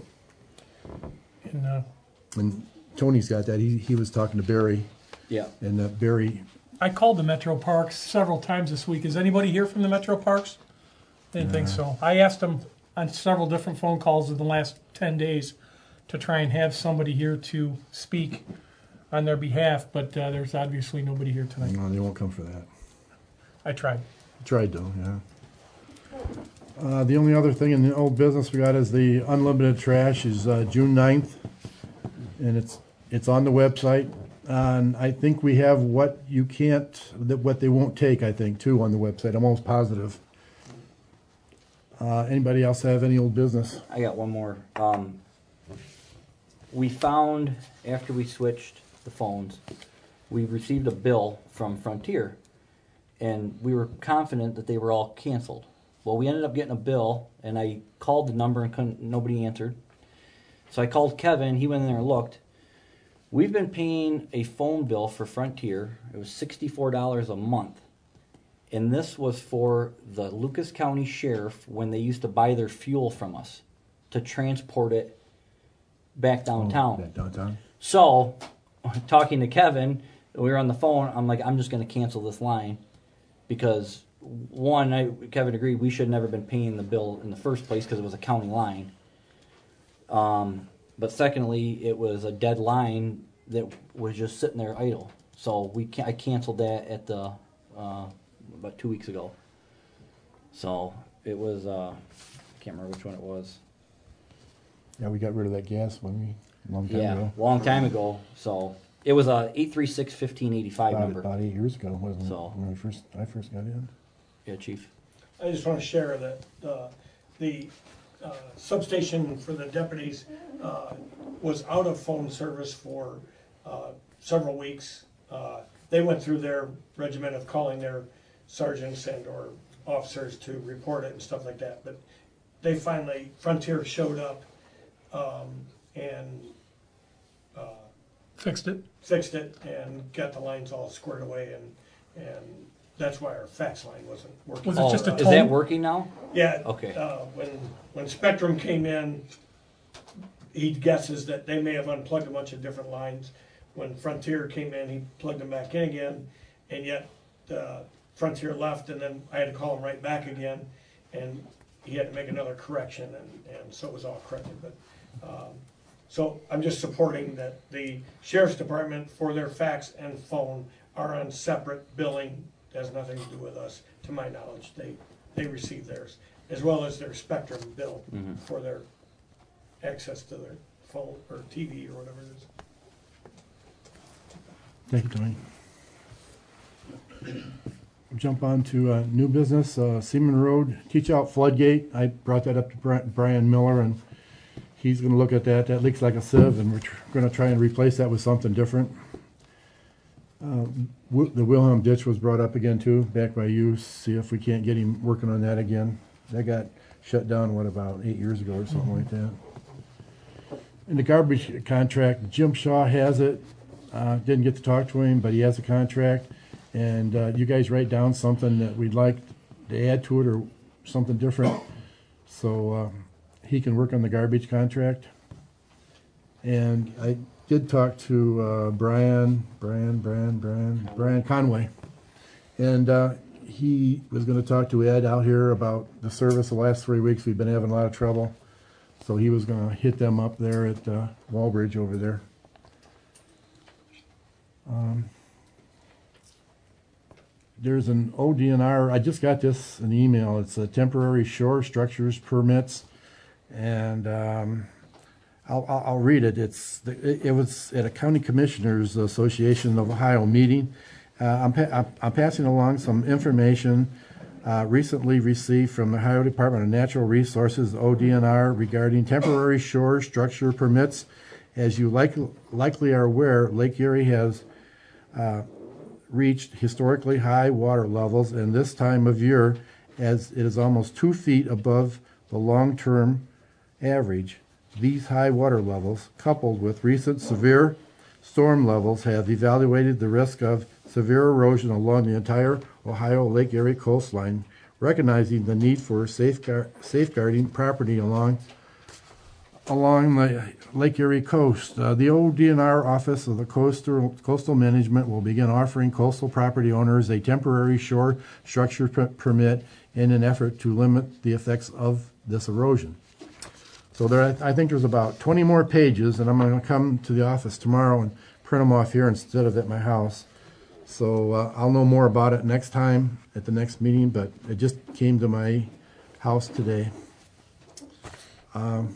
And, uh, And Tony's got that. He he was talking to Barry, yeah. and uh, Barry. I called the Metro Parks several times this week. Is anybody here from the Metro Parks? Didn't think so. I asked them on several different phone calls in the last ten days to try and have somebody here to speak on their behalf, but uh, there's obviously nobody here tonight. No, they won't come for that. I tried. Tried though, yeah. Uh, the only other thing in the old business we got is the unlimited trash is uh, June ninth, and it's it's on the website. And I think we have what you can't, that what they won't take. I think too on the website. I'm almost positive. Uh, anybody else have any old business? I got one more. Um, we found, after we switched the phones, we received a bill from Frontier, and we were confident that they were all canceled. Well, we ended up getting a bill, and I called the number and couldn't, nobody answered. So I called Kevin, he went in there and looked. We've been paying a phone bill for Frontier. It was sixty-four dollars a month. And this was for the Lucas County Sheriff when they used to buy their fuel from us to transport it back downtown. Oh, back downtown. So, talking to Kevin, we were on the phone. I'm like, I'm just going to cancel this line because one, I, Kevin agreed we should have never been paying the bill in the first place because it was a county line. Um, but secondly, it was a dead line that was just sitting there idle. So we can, I canceled that at the uh, about two weeks ago. So it was uh, I can't remember which one it was. Yeah, we got rid of that gas one we, a long time Yeah, ago. long time ago. So it was a eight three six fifteen eighty five About, number. about eight years ago, wasn't So- it? When I first, I first got in. Yeah, Chief. I just want to share that uh, the uh, substation for the deputies uh, was out of phone service for uh, several weeks. Uh, They went through their regimen of calling their sergeants and or officers to report it and stuff like that. But they finally, Frontier showed up um, and uh, Fixed it. fixed it and got the lines all squared away, and and that's why our fax line wasn't working. Was it Oh, just a is tone? that working now? Yeah. Okay. Uh, when when Spectrum came in, he guesses that they may have unplugged a bunch of different lines. When Frontier came in, he plugged them back in again, and yet uh, Frontier left, and then I had to call him right back again, and he had to make another correction, and, and so it was all corrected. But um, so I'm just supporting that the Sheriff's Department for their fax and phone are on separate billing. It has nothing to do with us, to my knowledge. They they receive theirs, as well as their Spectrum bill Mhm. for their access to their phone or T V or whatever it is. Thank you, Tony. Jump on to uh, new business, uh, Seaman Road, teach out floodgate. I brought that up to Bri- Brian Miller, and he's gonna look at that. That leaks like a sieve, and we're tr- gonna try and replace that with something different. Um, Wi- The Wilhelm ditch was brought up again too, back by you, see if we can't get him working on that again. That got shut down, what, about eight years ago or something like that. And the garbage contract, Jim Shaw has it. Uh, didn't get to talk to him, but he has a contract. And uh, you guys write down something that we'd like to add to it or something different. So uh, he can work on the garbage contract. And I did talk to uh, Brian, Brian, Brian, Brian, Brian Conway. And uh, he was going to talk to Ed out here about the service the last three weeks. We've been having a lot of trouble. So he was going to hit them up there at uh, Wallbridge over there. Um, there's an O D N R, I just got this, an email, it's a temporary shore structures permits, and um, I'll, I'll, I'll read it. It's it, it was at a County Commissioners Association of Ohio meeting. Uh, I'm, pa- I'm, I'm passing along some information uh, recently received from the Ohio Department of Natural Resources, O D N R, regarding temporary shore structure permits. As you like, likely are aware, Lake Erie has uh, reached historically high water levels, and this time of year, as it is almost two feet above the long-term average. These high water levels, coupled with recent severe storm levels, have evaluated the risk of severe erosion along the entire Ohio Lake Erie coastline, recognizing the need for safeguard, safeguarding property along along the Lake Erie coast. Uh, the O D N R Office of the Coastal, Coastal Management will begin offering coastal property owners a temporary shore structure per- permit in an effort to limit the effects of this erosion. So there, I think there's about twenty more pages, and I'm going to come to the office tomorrow and print them off here instead of at my house. So uh, I'll know more about it next time at the next meeting, but it just came to my house today. Um,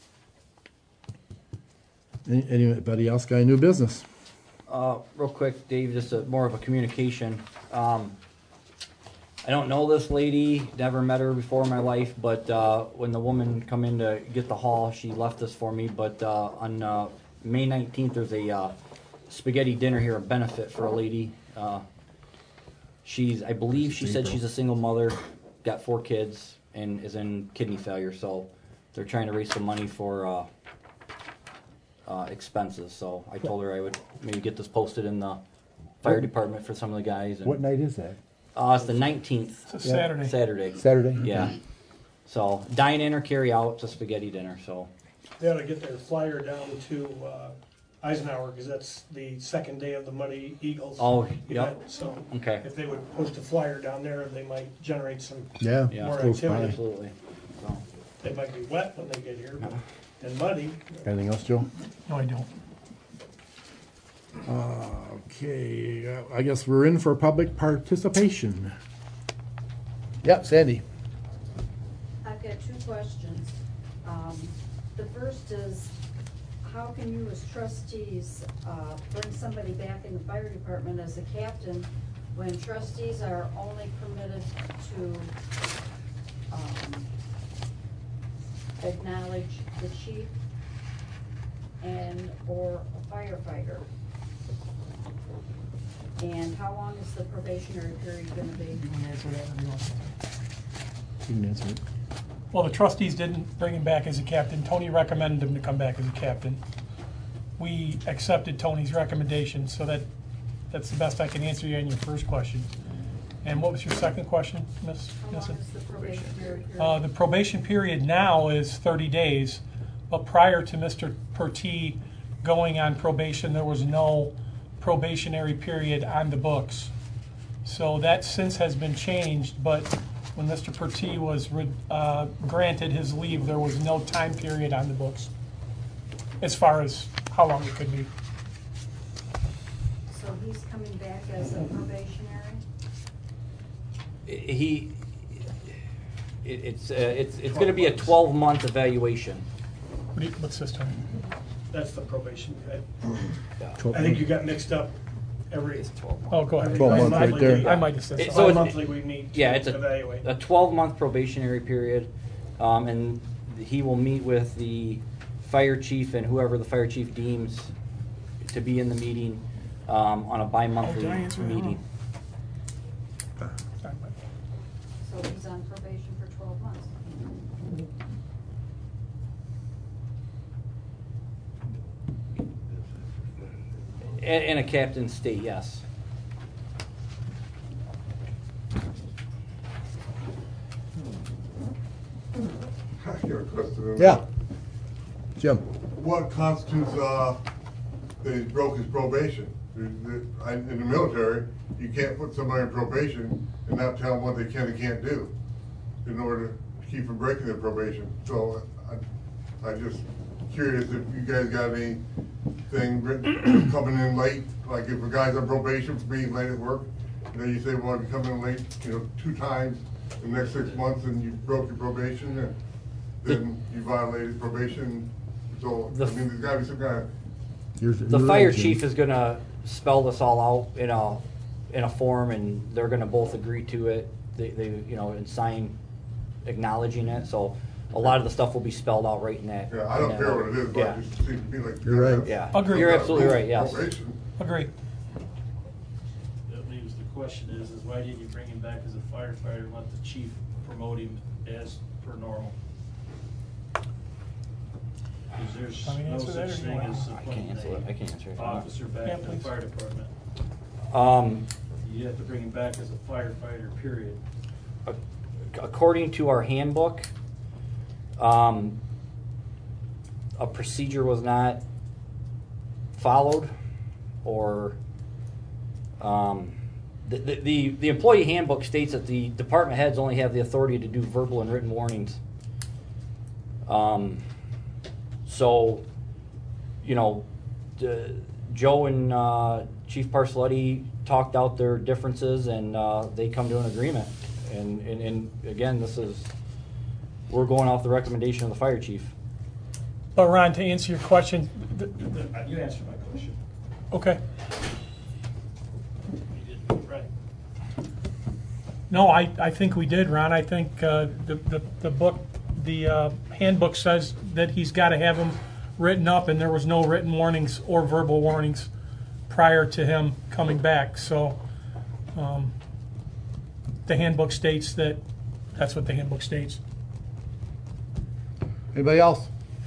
any- anybody else got any new business? Uh, real quick, Dave, just a, more of a communication. Um, I don't know this lady, never met her before in my life, but uh, when the woman come in to get the haul, she left this for me. But uh, on uh, May nineteenth, there's a uh, spaghetti dinner here, a benefit for a lady. Uh, she's, I believe she said she's a single mother, got four kids, and is in kidney failure. So they're trying to raise some money for uh, uh, expenses. So I told her I would maybe get this posted in the fire department for some of the guys. And, What night is that? Uh, it's the nineteenth. It's a Saturday. Saturday. Saturday? Yeah. So dine in or carry out. It's a spaghetti dinner. So They ought to get their flyer down to uh, Eisenhower, because that's the second day of the Muddy Eagles Oh, event. yep. So Okay. if they would post a flyer down there, they might generate some, Yeah. Yeah. more close by. activity. Absolutely. So, They might be wet when they get here, but, and muddy. Anything else, Joe? No, I don't. Okay, uh, I guess we're in for public participation. Yep, Sandy. I've got two questions. Um, The first is, how can you as trustees uh, bring somebody back in the fire department as a captain when trustees are only permitted to um, acknowledge the chief and or a firefighter? And how long is the probationary period gonna be? You can answer that if you want. You can answer it. Well, the trustees didn't bring him back as a captain. Tony recommended him to come back as a captain. We accepted Tony's recommendation, so that, that's the best I can answer you on your first question. And what was your second question, Miss How Nissen? long is the probationary period? Uh, the probation period now is thirty days, but prior to Mister Pertee going on probation, there was no probationary period on the books. So that since has been changed, but when Mister Pertee was re- uh, granted his leave, there was no time period on the books as far as how long it could be. So he's coming back as a probationary? he, it, it's, uh, it's, it's gonna be a twelve month evaluation. What do you, what's this term? That's the probation. I- Yeah. I think you got mixed up every. It's twelve months. Oh, go ahead. Twelve months right bi-monthly- there. I might have said It- something. so it's- Bi-monthly we meet Yeah, it's to a, evaluate. a twelve month probationary period, um, and he will meet with the fire chief and whoever the fire chief deems to be in the meeting, um, on a bi-monthly Oh, did I answer that meeting. Sorry, Mike. So he's on probation for twelve months? In, in a captain's state, yes. I got a question. Yeah. Jim. What constitutes, uh, that he broke his probation? There- there- I- In the military, you can't put somebody in probation and not tell them what they can and can't do in order to keep from breaking their probation. So I, I just curious if you guys got anything written, coming in late, like if a guy's on probation for being late at work, and then you say, well, you come in late, you know, two times in the next six months and you broke your probation, and then you violated probation. So, I The- mean, there's gotta be some kind of, You're- The you're fire right, Jim. chief is gonna spell this all out in a, in a form, and they're gonna both agree to it. They, they, you know, and sign acknowledging it, so a lot of the stuff will be spelled out right in that. yeah, I in don't that care letter. what it is, but Yeah. it just seems to me like. You're right. Yeah. Agree. You're absolutely right, yes. Probation. Agree. That leaves, the question is, is why didn't you bring him back as a firefighter and let the chief promote him as per normal? Because there's Want me to no answer that, such or you thing want- as I can't appointing answer it, I can't answer it. an officer Yeah, back to the please. fire department. Um, You have to bring him back as a firefighter, period. ac- according to our handbook, um, a procedure was not followed, or, um, the, the- the, the employee handbook states that the department heads only have the authority to do verbal and written warnings. Um, so, you know, the- Joe and, uh, Chief Parcelletti talked out their differences, and, uh, they come to an agreement. And, and, and again, this is, we're going off the recommendation of the fire chief. But Ron, to answer your question, th- You answered my question. okay. You did, right. No, I, I think we did, Ron. I think uh, the, the, the book, the uh, handbook says that he's got to have them written up, and there was no written warnings or verbal warnings prior to him coming back. So um, the handbook states that, that's what the handbook states. Anybody else?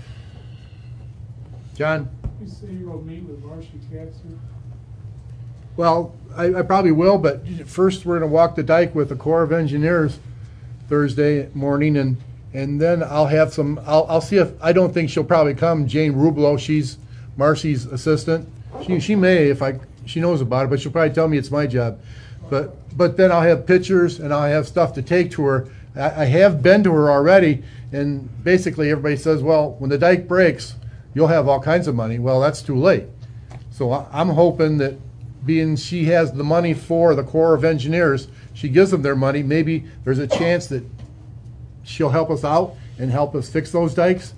John? You say you will meet with Marcia Katzner? Well, I, I probably will, but first we're gonna walk the dike with the Corps of Engineers Thursday morning, and, and then I'll have some, I'll, I'll see if, I don't think she'll probably come, Jane Rublo, she's Marcy's assistant. She, she may, if I, she knows about it, but she'll probably tell me it's my job. But, but then I'll have pictures and I'll have stuff to take to her. I, I have been to her already, and basically everybody says, well, when the dike breaks, you'll have all kinds of money. Well, that's too late. So I, I'm hoping that being she has the money for the Corps of Engineers, she gives them their money, maybe there's a chance that she'll help us out and help us fix those dikes.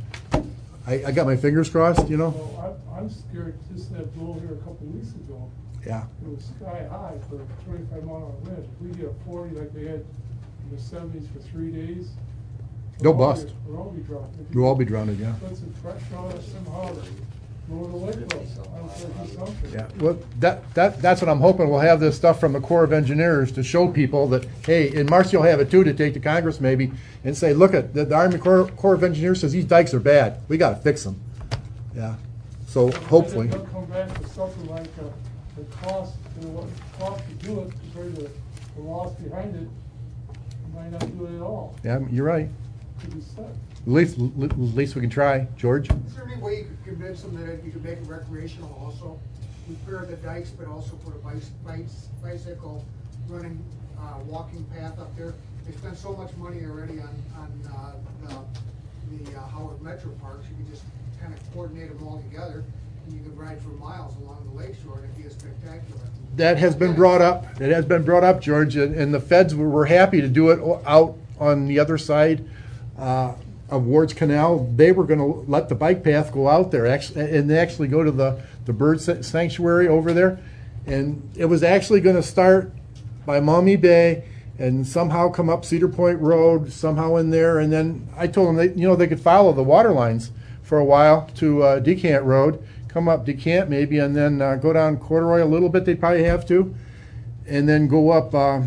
I, I got my fingers crossed, you know? Well, I, I'm scared, just that blow here a couple of weeks ago. Yeah. It was sky high for twenty-five mile an hour wind. If we get a forty like they had in the seventies for three days. They'll we'll all bust. be- We'll all be drowned. We'll all be drowned, yeah. Put some pressure on us somehow to lower the lake level. I don't know, do something. Yeah, well, that, that, that's what I'm hoping. We'll have this stuff from the Corps of Engineers to show people that, hey, and Marcy will have it too, to take to Congress maybe, and say, look, at the, the Army Corps, Corps of Engineers says these dikes are bad. We gotta fix them. Yeah, so hopefully. They'll come back with something like uh, the cost, you know, what it costs to do it compared to the loss behind it. You might not do it at all. Yeah, you're right. Could be set. At least, at least we can try. George? Is there any way you could convince them that you could make it recreational also? Repair the dikes, but also put a bicy- bicy- bicycle running, uh, walking path up there? They spent so much money already on, on, uh, the, the uh, Howard Metro Parks, you could just kind of coordinate them all together, and you could ride for miles along the lake shore, and it'd be a spectacular. That has been brought up. That has been brought up, George, and, and the feds were, were happy to do it o- out on the other side uh, of Ward's Canal. They were going to let the bike path go out there, actually, and they actually go to the, the bird sa- sanctuary over there. And it was actually going to start by Maumee Bay and somehow come up Cedar Point Road, somehow in there. And then I told them, they, you know, they could follow the water lines for a while to uh, Decant Road, come up Decant maybe, and then uh, go down Corduroy a little bit. They'd probably have to, and then go up uh,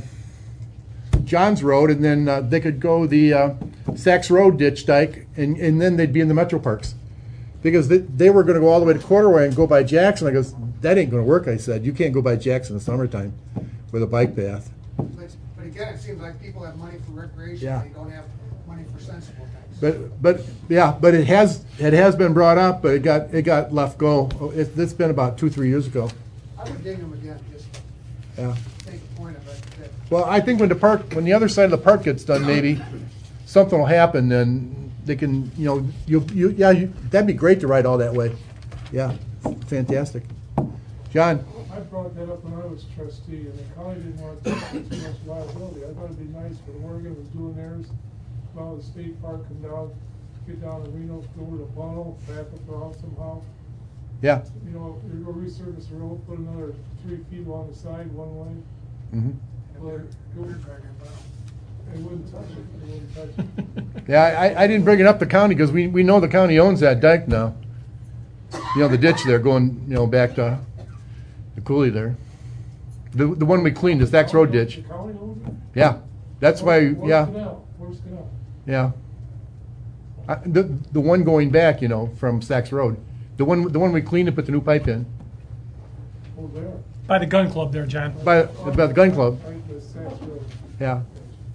Johns Road, and then uh, they could go the uh, Sachs Road ditch dike, and, and then they'd be in the Metro Parks. Because they, they were going to go all the way to Corduroy and go by Jackson. I goes, that ain't going to work, I said. You can't go by Jackson in the summertime with a bike path. But, but again, it seems like people have money for recreation, Yeah. they don't have money for sensible things. But but yeah, but it has it has been brought up, but it got it got left go. It, it's been about two three years ago. I would dig them again, just Yeah. take a point of it. that- Well, I think when the park, when the other side of the park gets done, maybe something will happen, and they can, you know, you you yeah, you, that'd be great to ride all that way. Yeah, fantastic. John. I brought that up when I was trustee, and the county didn't want to take too much liability. I thought it'd be nice when Oregon was doing theirs, come out of the state park, come down, get down to Reno, go over to Bono, back up around somehow. Yeah. You know, you go resurface the road, put another three feet along the side, one way. Mm-hmm. Well, go, they wouldn't touch it, they wouldn't touch it. Yeah, I, I didn't bring it up to county because we, we know the county owns that dike now. You know, the ditch there going, you know, back to the coulee there. The the one we cleaned, the Sachs Road ditch. The county owns it? Yeah, that's why, Where's yeah, Canal? Where's Canal? yeah. I, the the one going back, you know, from Sachs Road. The one the one we cleaned and put the new pipe in. Oh, there. By the gun club there, John. By, by the gun club. Right, the Saks Road. Yeah.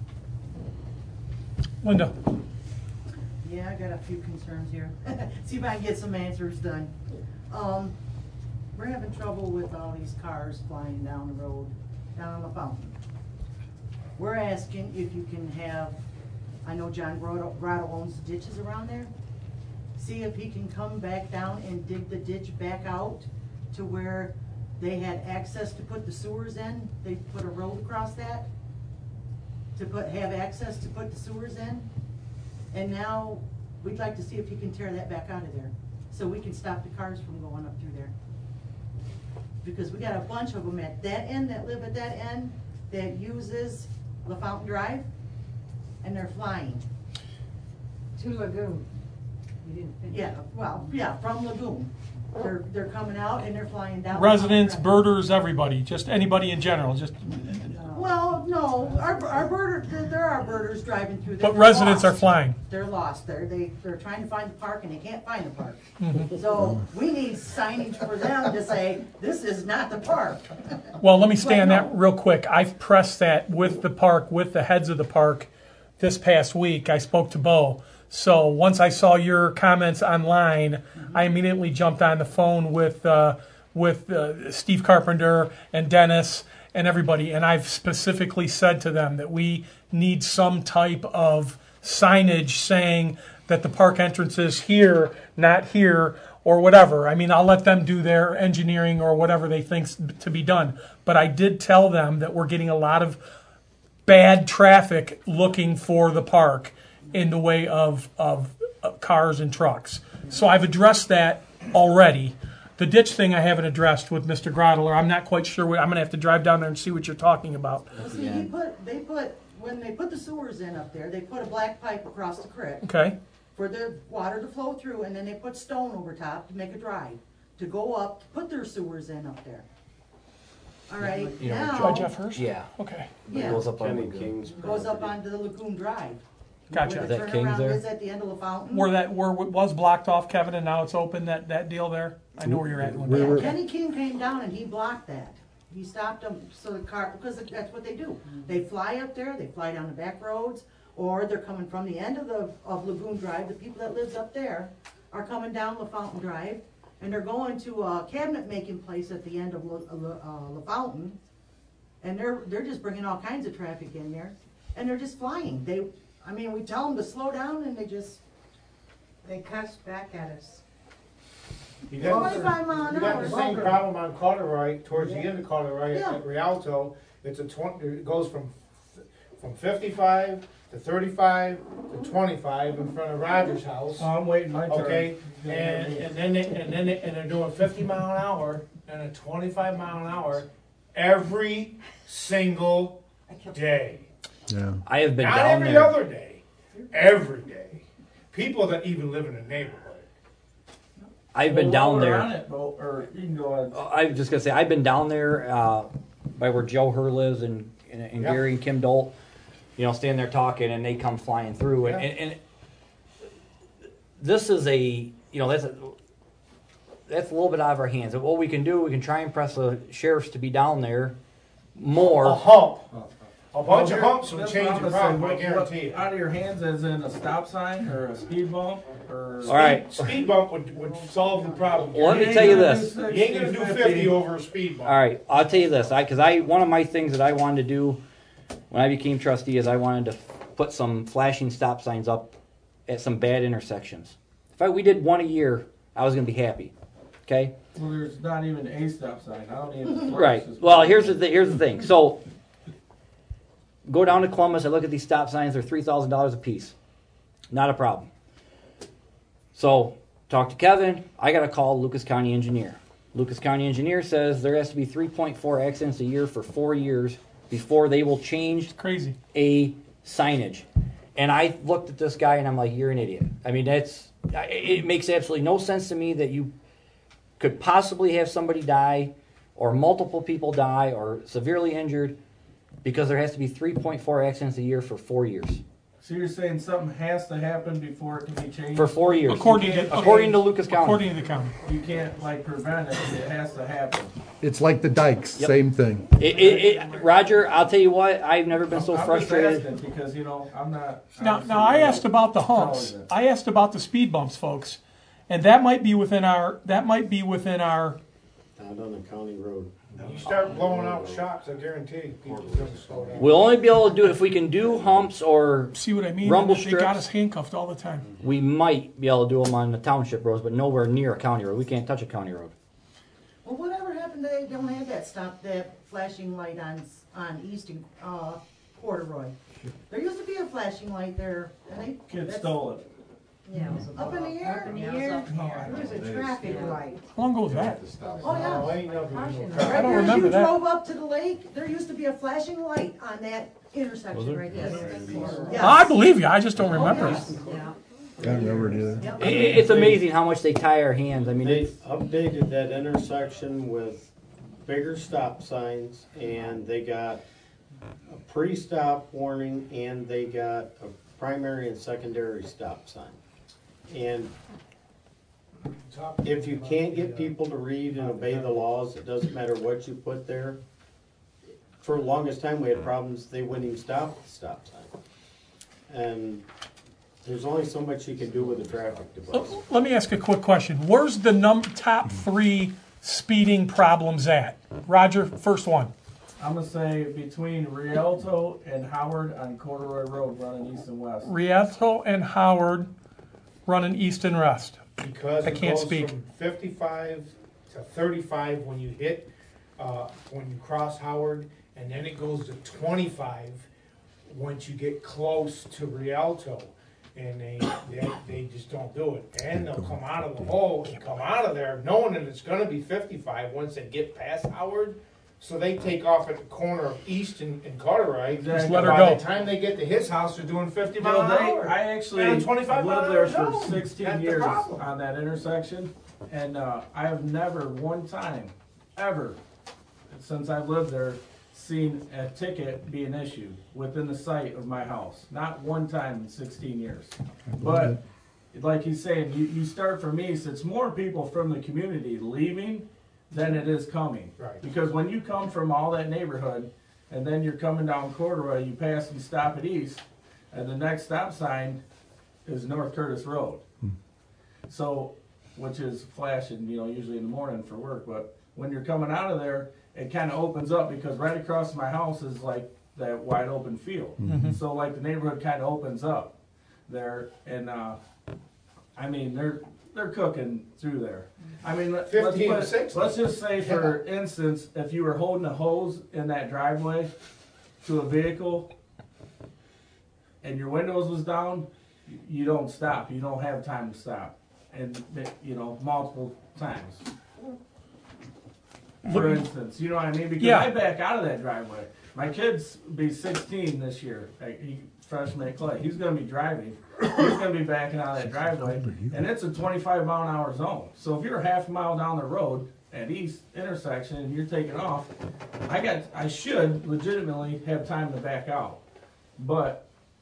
Linda. Yeah, I got a few concerns here. See if I can get some answers done. Um, we're having trouble with all these cars flying down the road, down on the fountain. We're asking if you can have, I know John Grotto, Grotto owns the ditches around there. See if he can come back down and dig the ditch back out to where they had access to put the sewers in. They put a road across that to put, have access to put the sewers in. And now, we'd like to see if you can tear that back out of there, so we can stop the cars from going up through there. Because we got a bunch of them at that end, that live at that end, that uses La Fountain Drive, and they're flying. To Lagoon. You didn't finish. Yeah, well, yeah, from Lagoon. They're, they're coming out and they're flying down. Residents, La Fountain Drive. birders, everybody, just anybody in general, just. Well, no, our, our birder, there- there are birders driving through there. But They're residents are lost. flying. They're lost. They're, they, they're trying to find the park and they can't find the park. Mhm. So we need signage for them to say, this is not the park. Well, let me stay But on no. that real quick. I've pressed that with the park, with the heads of the park this past week. I spoke to Bo. So once I saw your comments online, I immediately jumped on the phone with uh, with uh, Steve Carpenter and Dennis and everybody, and I've specifically said to them that we need some type of signage saying that the park entrance is here, not here, or whatever. I mean, I'll let them do their engineering or whatever they think's to be done. But I did tell them that we're getting a lot of bad traffic looking for the park in the way of, of, of cars and trucks. So I've addressed that already. The ditch thing I haven't addressed with Mister Grottler. I'm not quite sure. What, I'm going to have to drive down there and see what you're talking about. Well, see, he put, they put, when they put the sewers in up there, they put a black pipe across the creek. Okay. For the water to flow through, and then they put stone over top to make a drive, to go up, to put their sewers in up there. All right, You know, now. By Jeff Hirsch? Yeah. Okay. Yeah. It goes up on Kenny the King's Goes up property. onto the Lagoon Drive. Gotcha. Where Is the that King's turnaround there? is at the end of the fountain. Where that where it was blocked off, Kevin, and now it's open, that, that deal there? I know where you're at. Where- Yeah, where- Kenny King came down and he blocked that. He stopped them so the car, because that's what they do. They fly up there, they fly down the back roads, or they're coming from the end of the, of Lagoon Drive. The people that lives up there are coming down La Fountain Drive, and they're going to a cabinet making place at the end of La, La, uh, La Fountain. And they're, they're just bringing all kinds of traffic in there, and they're just flying. They, I mean, we tell them to slow down and they just, They cussed back at us. You got, twenty-five mile an you got the hour. same problem on Corduroy, towards the end of Corduroy Yeah. at Rialto. It's a twenty, it goes from, from fifty-five to thirty-five to twenty-five in front of Roger's house. I'm waiting my turn. Okay, and, and then, they, and then, they, and they're doing fifty mile an hour and a twenty-five mile an hour every single day. Yeah. I have been Not down every there. other day, every day. People that even live in the neighborhood. I've been down there. Or you can go on. Uh, I was just gonna say I've been down there uh, by where Joe Herr lives and, and, and Yep. Gary and Kim Dolt. You know, standing there talking, and they come flying through, and, Yeah. and, and this is a you know that's a, that's a little bit out of our hands. And what we can do, we can try and press the sheriffs to be down there more. A hump. A bunch of Well, humps would that's change what the I'm problem, saying. I What- guarantee what- it. Out of your hands, as in a stop sign or a speed bump or. All right. Speed bump would, would solve the problem. Well, let me ain't tell you gonna this. do- You ain't gonna do fifty over a speed bump. All right, I'll tell you this. I because I one of my things that I wanted to do when I became trustee is I wanted to put some flashing stop signs up at some bad intersections. If I, we did one a year, I was gonna be happy. Okay. Well, there's not even a stop sign. I don't even. Right. Well, here's the th- here's the thing. So go down to Columbus. I look at these stop signs. They're three thousand dollars a piece. Not a problem. So talk to Kevin. I got to call Lucas County engineer. Lucas County engineer says there has to be three point four accidents a year for four years before they will change Crazy. a signage. And I looked at this guy and I'm like, you're an idiot. I mean, that's it makes absolutely no sense to me that you could possibly have somebody die or multiple people die or severely injured because there has to be three point four accidents a year for four years. So you're saying something has to happen before it can be changed? For four years. According You to, can't According to change- Lucas County. according to the county. You can't like prevent it, it has to happen. It's like the dikes, Yep. same thing. It, it, it, Roger, I'll tell you what, I've never been so I'm frustrated. just asking because, you know, I'm not. Now, now I asked about the humps. I asked about the speed bumps, folks, and that might be within our. That might be within our. Out on the county road. You start blowing out shots, I guarantee people are gonna slow down. We'll only be able to do it if we can do humps or See what I mean? rumble They got us strips. handcuffed all the time. We might be able to do them on the township roads, but nowhere near a county road. We can't touch a county road. Well, whatever happened, they don't have that stop, that flashing light on, on East and, uh, Corduroy. There used to be a flashing light there, and they. Kids that's- stole it. Yeah. Up in the air? Up in the air. There's a traffic light. How long ago was that? Oh, yeah. No, ain't nothing. Caution. Right I don't here, as remember you that. drove up to the lake, there used to be a flashing light on that intersection right there. Yes. I believe you. I just don't Oh, remember. yes. Yeah. I don't remember it either. Yep. It, it- it's amazing how much they tie our hands. I mean, They it's, updated that intersection with bigger stop signs, and they got a pre-stop warning, and they got a primary and secondary stop sign. And if you can't get people to read and obey the laws, it doesn't matter what you put there. For the longest time, we had problems, they wouldn't even stop at the stop sign. And There's only so much you can do with a traffic device. Let me ask a quick question. Where's the num top three speeding problems at? Roger, first one. I'm gonna say between Rialto and Howard on Corduroy Road running east and west. Rialto and Howard running east and west. Because I it can't goes speak. from fifty-five to thirty-five when you hit, uh, when you cross Howard, and then it goes to twenty-five once you get close to Rialto. And they, they, they just don't do it. And they'll come out of the hole and come out of there knowing that it's gonna be fifty-five once they get past Howard. So they take off at the corner of East and, and Cartwright. Just let her By go. the time they get to his house, they're doing fifty You miles know, an they, hour. I actually And a twenty-five mile lived an there hour for zone. sixteen That's the years problem. on that intersection, and uh, I have never one time, ever, since I've lived there, seen a ticket being issued within the sight of my house. Not one time in sixteen years. But like he's saying, you, you start from east, it's more people from the community leaving than it is coming. Right. Because when you come from all that neighborhood, and then you're coming down Corduroy, you pass and stop at east, and the next stop sign is North Curtis Road. So, which is flashing, you know, usually in the morning for work, but when you're coming out of there, it kind of opens up because right across my house is like that wide open field. Mhm. So like the neighborhood kind of opens up there, and uh, I mean they're they're cooking through there. I mean, let, let's, fifteen to put- sixty. let's just say, for instance, if you were holding a hose in that driveway to a vehicle, and your windows was down, you don't stop. You don't have time to stop, and you know multiple times. For instance, you know what I mean? Because Yeah. I back out of that driveway. My kid's be sixteen this year. Like, he freshman at Clay. He's going to be driving. He's going to be backing out of that driveway, and it's a twenty-five mile an hour zone. So if you're half a mile down the road at East intersection and you're taking off, I got I should legitimately have time to back out. But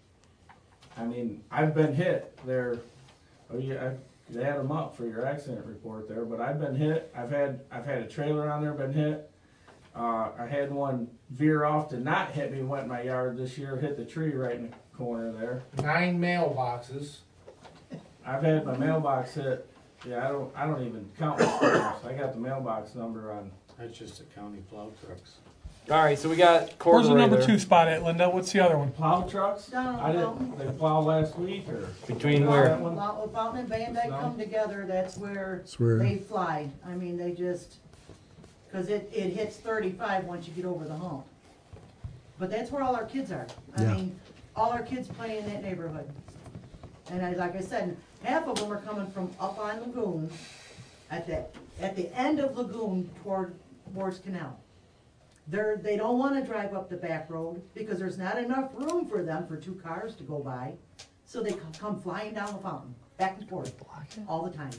I mean, I've been hit there. Oh yeah, I add them up for your accident report there. But I've been hit. I've had I've had a trailer on there been hit. Uh, I had one veer off to not hit me, went in my yard this year, hit the tree right in the corner there. Nine mailboxes. I've had my mailbox hit. Yeah, I don't I don't even count my stairs. I got the mailbox number on. That's just the county plow trucks. All right, so we got Where's Corduroy the number there. two spot at, Linda? What's the other one? Plow trucks? Down I on didn't. They plow last week or Between That where? one? Fountain Fountain and Van Dyke No. come together, that's where That's where- they fly. I mean, they just, cause it, it hits thirty-five once you get over the hump. But that's where all our kids are. I Yeah. mean, all our kids play in that neighborhood. And I, like I said, half of them are coming from up on Lagoon, at the, at the end of Lagoon toward Ward's Canal. They're, they don't wanna drive up the back road because there's not enough room for them for two cars to go by. So they come- come flying down the fountain, back and forth, all the time.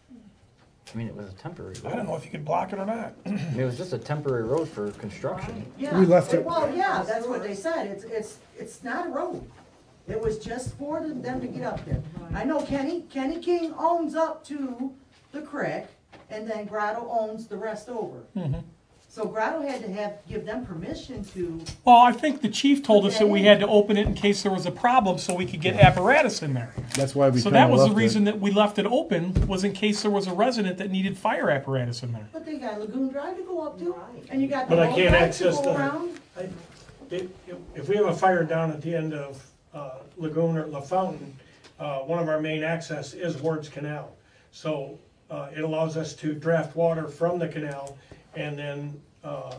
I mean, it was a temporary road. I don't know if you could block it or not. I mean, it was just a temporary road for construction. Yeah. We left it- Well, yeah, that's what they said, it's, it's, it's not a road. It was just for them them to get up there. I know Kenny, Kenny King owns up to the creek, and then Grotto owns the rest over. Mhm. So Grotto had to have, give them permission to, Well, I think the chief told us that we had to open it in case there was a problem so we could get apparatus in there. That's why we So kinda that was the left it. reason that we left it open, was in case there was a resident that needed fire apparatus in there. but they got Lagoon Drive to go up to, and you got the But I whole can't drive to access go the- around. I- If, if we have a fire down at the end of uh, Lagoon or La Fountain, uh, one of our main access is Ward's Canal. So uh, it allows us to draft water from the canal, and then uh,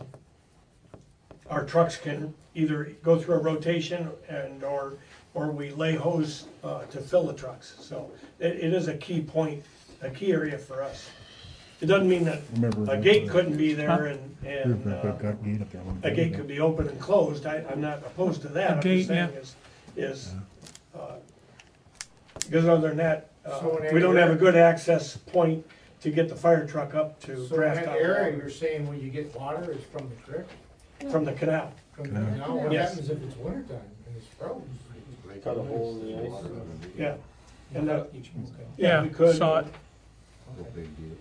our trucks can either go through a rotation and or or we lay hose uh, to fill the trucks. So it, it is a key point, a key area for us. It doesn't mean that Remember a that, gate uh, couldn't be there and, There's and that big uh, gut gate up there. a gate could be open and closed. I, I'm not opposed to that. A I'm gate, just saying yeah. is, is, uh, because other than that, uh, So in we don't have a any- good access point to get the fire truck up to So in draft that out area, water you're saying when you get water is from the creek? from the canal. From the canal? What Yes. happens if it's wintertime and it's frozen? Cut a hole in the ice. Yeah. And that, Yeah, yeah, we could. saw it.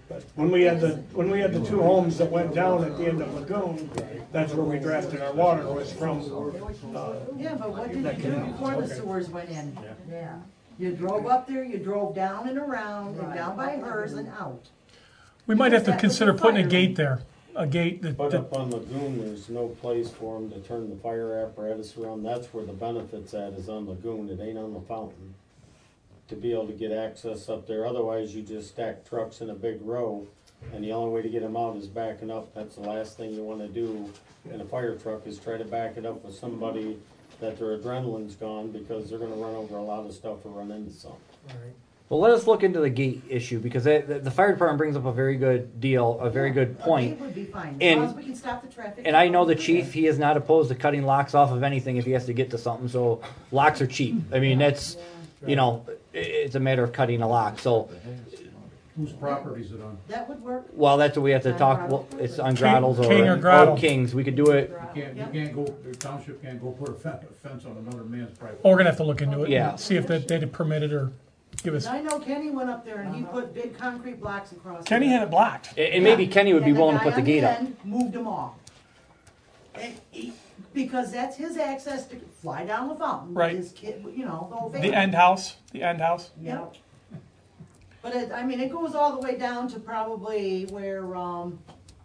But when we had the, when we had the two homes that went down at the end of Lagoon, that's where we drafted our water, was from, uh, Yeah, but what did you do before the sewers went in? Yeah. You drove up there, you drove down and around, and down by hers and out. We might have to Because that was consider the putting a fire gate lane. there, a gate that, But that up on Lagoon, there's no place for them to turn the fire apparatus around. That's where the benefit's at, is on Lagoon. It ain't on the fountain. To be able to get access up there. Otherwise, you just stack trucks in a big row, and the only way to get them out is backing up. That's the last thing you wanna do in a fire truck, is try to back it up with somebody that their adrenaline's gone, because they're gonna run over a lot of stuff or run into something. Well, let us look into the gate issue, because the, the, the fire department brings up a very good deal, a very good A point. gate would be fine, as And- long as we can stop the traffic. And I know the chief, he is not opposed to cutting locks off of anything if he has to get to something, so locks are cheap. I mean, that's, you know, i- it's a matter of cutting a lock, so, Whose property is it on? That would work. well, that's what we have to On talk, Grotto. well, it's on King- Grottles King or or Grotto. Oak Kings, we could do it, You can't, you can't go, the township can't go put a fen- a fence on another man's private. oh, we're gonna have to look into it. Yeah. See if they, they'd permit it or give us. I know Kenny went up there and he put big concrete blocks across. Kenny there. had it blocked. and and maybe Kenny would be And the willing to guy put the on gate up. end Moved them all. And he, because that's his access to fly down the fountain. with Right. His kid, you know, the whole The van. end house, the end house. Yep. But it, I mean, it goes all the way down to probably where, um,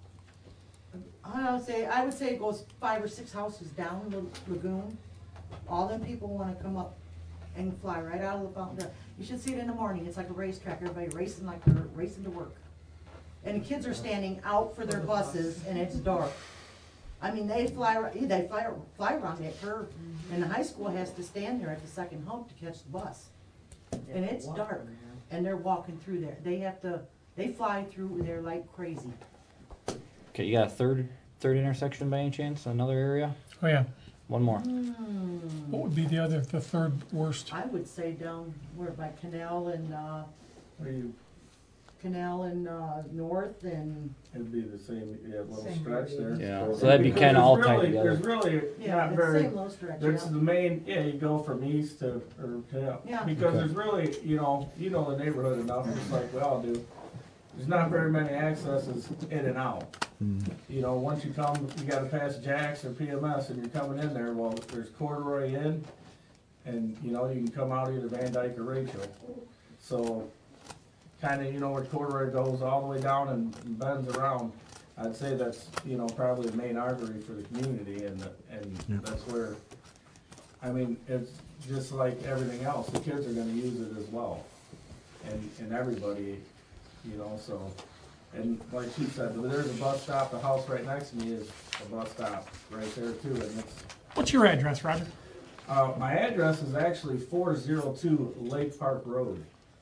I would say, I would say it goes five or six houses down the lagoon. All them people wanna come up and fly right out of the fountain. You should see it in the morning, it's like a racetrack, everybody racing like they're racing to work. And the kids are standing out for their buses and it's dark. I mean, they fly, ri- they fly, fly around that curve, and the high school has to stand there at the second hump to catch the bus. And it's dark, and they're walking through there. They have to, they fly through there like crazy. Okay, you got a third, third intersection by any chance, another area? Oh, yeah. One more. What would be the other, the third worst? I would say down where by Canal and, uh, Where you, Canal and, uh, North and, it'd be the same, yeah, little Same stretch there. radius. Yeah, so that'd be Because kinda there's all tied really- together. There's really yeah, not it's very, same little stretch, there's yeah. the main, yeah, you go from east to, or, yeah. Yeah. Because Okay. there's really, you know, you know the neighborhood enough, just like we all do. There's not very many accesses in and out. You know, once you come, you gotta pass Jack's or P M S and you're coming in there, well, there's Corduroy in, and, you know, you can come out either Van Dyke or Rachel. So, kinda, you know, where Corduroy goes all the way down and bends around, I'd say that's, you know, probably the main artery for the community, and, and that's where, I mean, it's just like everything else, the kids are gonna use it as well. And, and everybody, you know, so, and like she said, there's a bus stop, the house right next to me is a bus stop right there too, and it's, What's your address, Roger? uh, my address is actually four oh two Lake Park Road.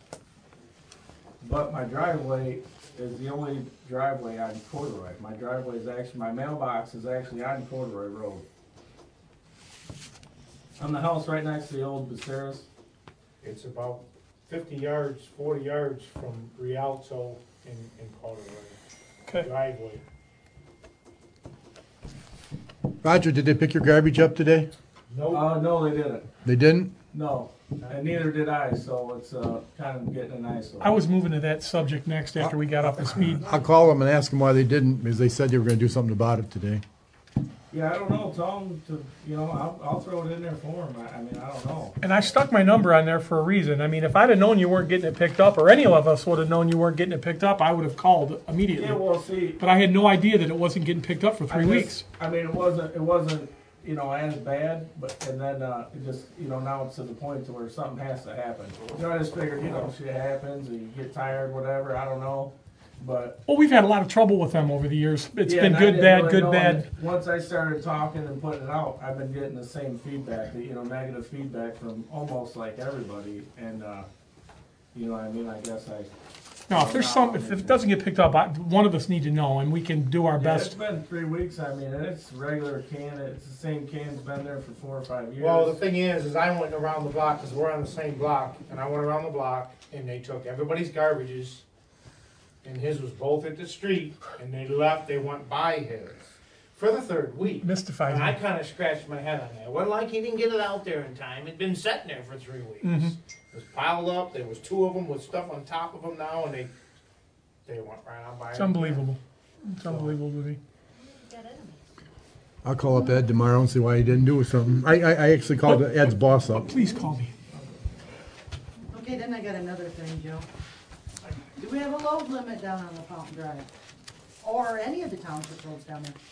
But my driveway is the only driveway on Corduroy. My driveway is actually, my mailbox is actually on Corduroy Road. On the house right next to the old Buceras. It's about fifty yards, forty yards from Rialto and, and Corduroy. Okay. Driveway. Roger, did they pick your garbage up today? No, Uh, no, they didn't. They didn't? No, and neither did I, so it's, uh, kind of getting an eyesore. I was moving to that subject next after we got up to speed. I'll call them and ask them why they didn't, because they said they were gonna do something about it today. Yeah, I don't know, tell them to, you know, I'll, I'll throw it in there for them, I, I mean, I don't know. And I stuck my number on there for a reason. I mean, if I'd have known you weren't getting it picked up, or any of us would have known you weren't getting it picked up, I would have called immediately. Yeah, well, see. But I had no idea that it wasn't getting picked up for three I weeks. just- I mean, it wasn't, it wasn't, you know, as bad, but, and then, uh, it just, you know, now it's to the point to where something has to happen. You know, I just figured, you know, shit happens, and you get tired, whatever, I don't know, but. Well, we've had a lot of trouble with them over the years. It's Yeah, been and I good, didn't bad, really good, know bad. it. Once I started talking and putting it out, I've been getting the same feedback, you know, negative feedback from almost like everybody, and, uh, you know what I mean, I guess I. No, if there's some, if it doesn't get picked up, I, one of us need to know, and we can do our Yeah, it's best. been three weeks, I mean, and it's regular can, it's the same can's been there for four or five years. well, the thing is, is I went around the block, cause we're on the same block, and I went around the block, and they took everybody's garbages, and his was both at the street, and they left, they went by his, for the third week. Mystifies And I me. kinda scratched my head on that, it wasn't like he didn't get it out there in time, it'd been sitting there for three weeks. Mhm. It was piled up, there was two of them with stuff on top of them now, and they, they went right on by. It's it. unbelievable. It's unbelievable to me. I'll call up Ed tomorrow and see why he didn't do something. I, I, I actually called Ed's boss up. Please call me. Okay, then I got another thing, Joe. Do we have a load limit down on the Fountain Drive? Or any of the township roads down there?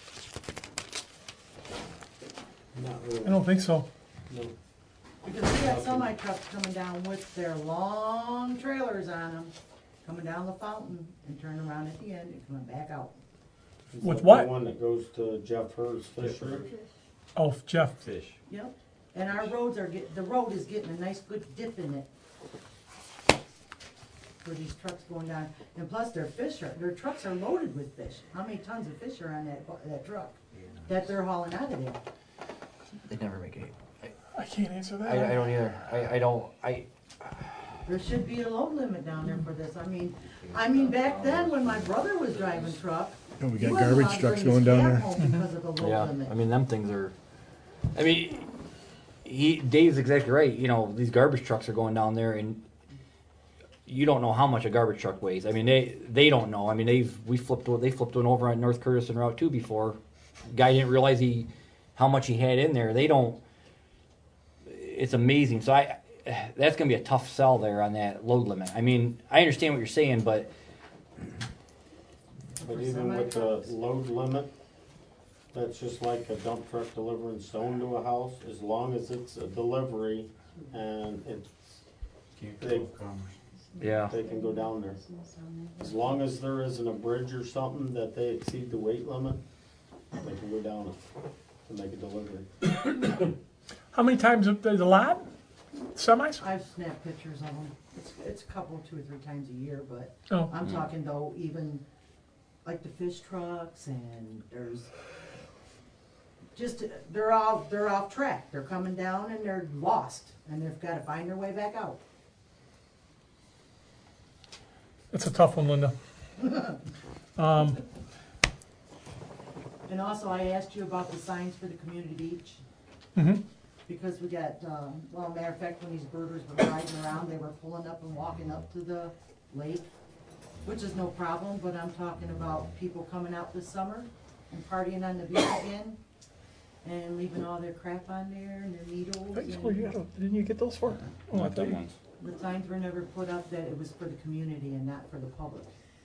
Not really. I don't think so. No. Because we got semi trucks coming down with their long trailers on them, coming down the fountain and turning around at the end and coming back out. Is With that what? The one that goes to Jeff Hur's fishery? Oh, Jeff. Fish. Yep. And our roads are get, the road is getting a nice good dip in it. For these trucks going down, and plus their fish are, their trucks are loaded with fish. How many tons of fish are on that, that truck that they're hauling out of there? They never make it. I can't answer that. I, I don't either. I, I don't, I, There should be a load limit down there for this. I mean, I mean, back then when my brother was driving truck, Oh, we he got wasn't garbage allowed to trucks bring his going down cab there. home because of the load yeah, limit. I mean, them things are, I mean, he, Dave's exactly right. You know, these garbage trucks are going down there and you don't know how much a garbage truck weighs. I mean, they, they don't know. I mean, they've, we flipped, one- they flipped one over on North Curtis and Route two before. Guy didn't realize he, how much he had in there. They don't, it's amazing. So I, that's going to be a tough sell there on that load limit. I mean, I understand what you're saying, but But even with the load limit, that's just like a dump truck delivering stone to a house, as long as it's a delivery and it's, they, yeah, they can go down there. As long as there isn't a bridge or something that they exceed the weight limit, they can go down it and make a delivery. How many times a, a lot? Semis? I've snapped pictures of them. It's, it's a couple, two or three times a year, but Oh. I'm Mm. talking though, even like the fish trucks and there's just, they're all, they're off track. They're coming down and they're lost and they've got to find their way back out. It's a tough one, Linda. Um, And also, I asked you about the signs for the community beach. mhm. Because we got, um, well, matter of fact, when these birders were riding around, they were pulling up and walking up to the lake, which is no problem, but I'm talking about people coming out this summer and partying on the beach again and leaving all their crap on there and their needles. Thanks and- for you. Didn't you get those for? Oh, I thought you- The signs were never put up that it was for the community and not for the public.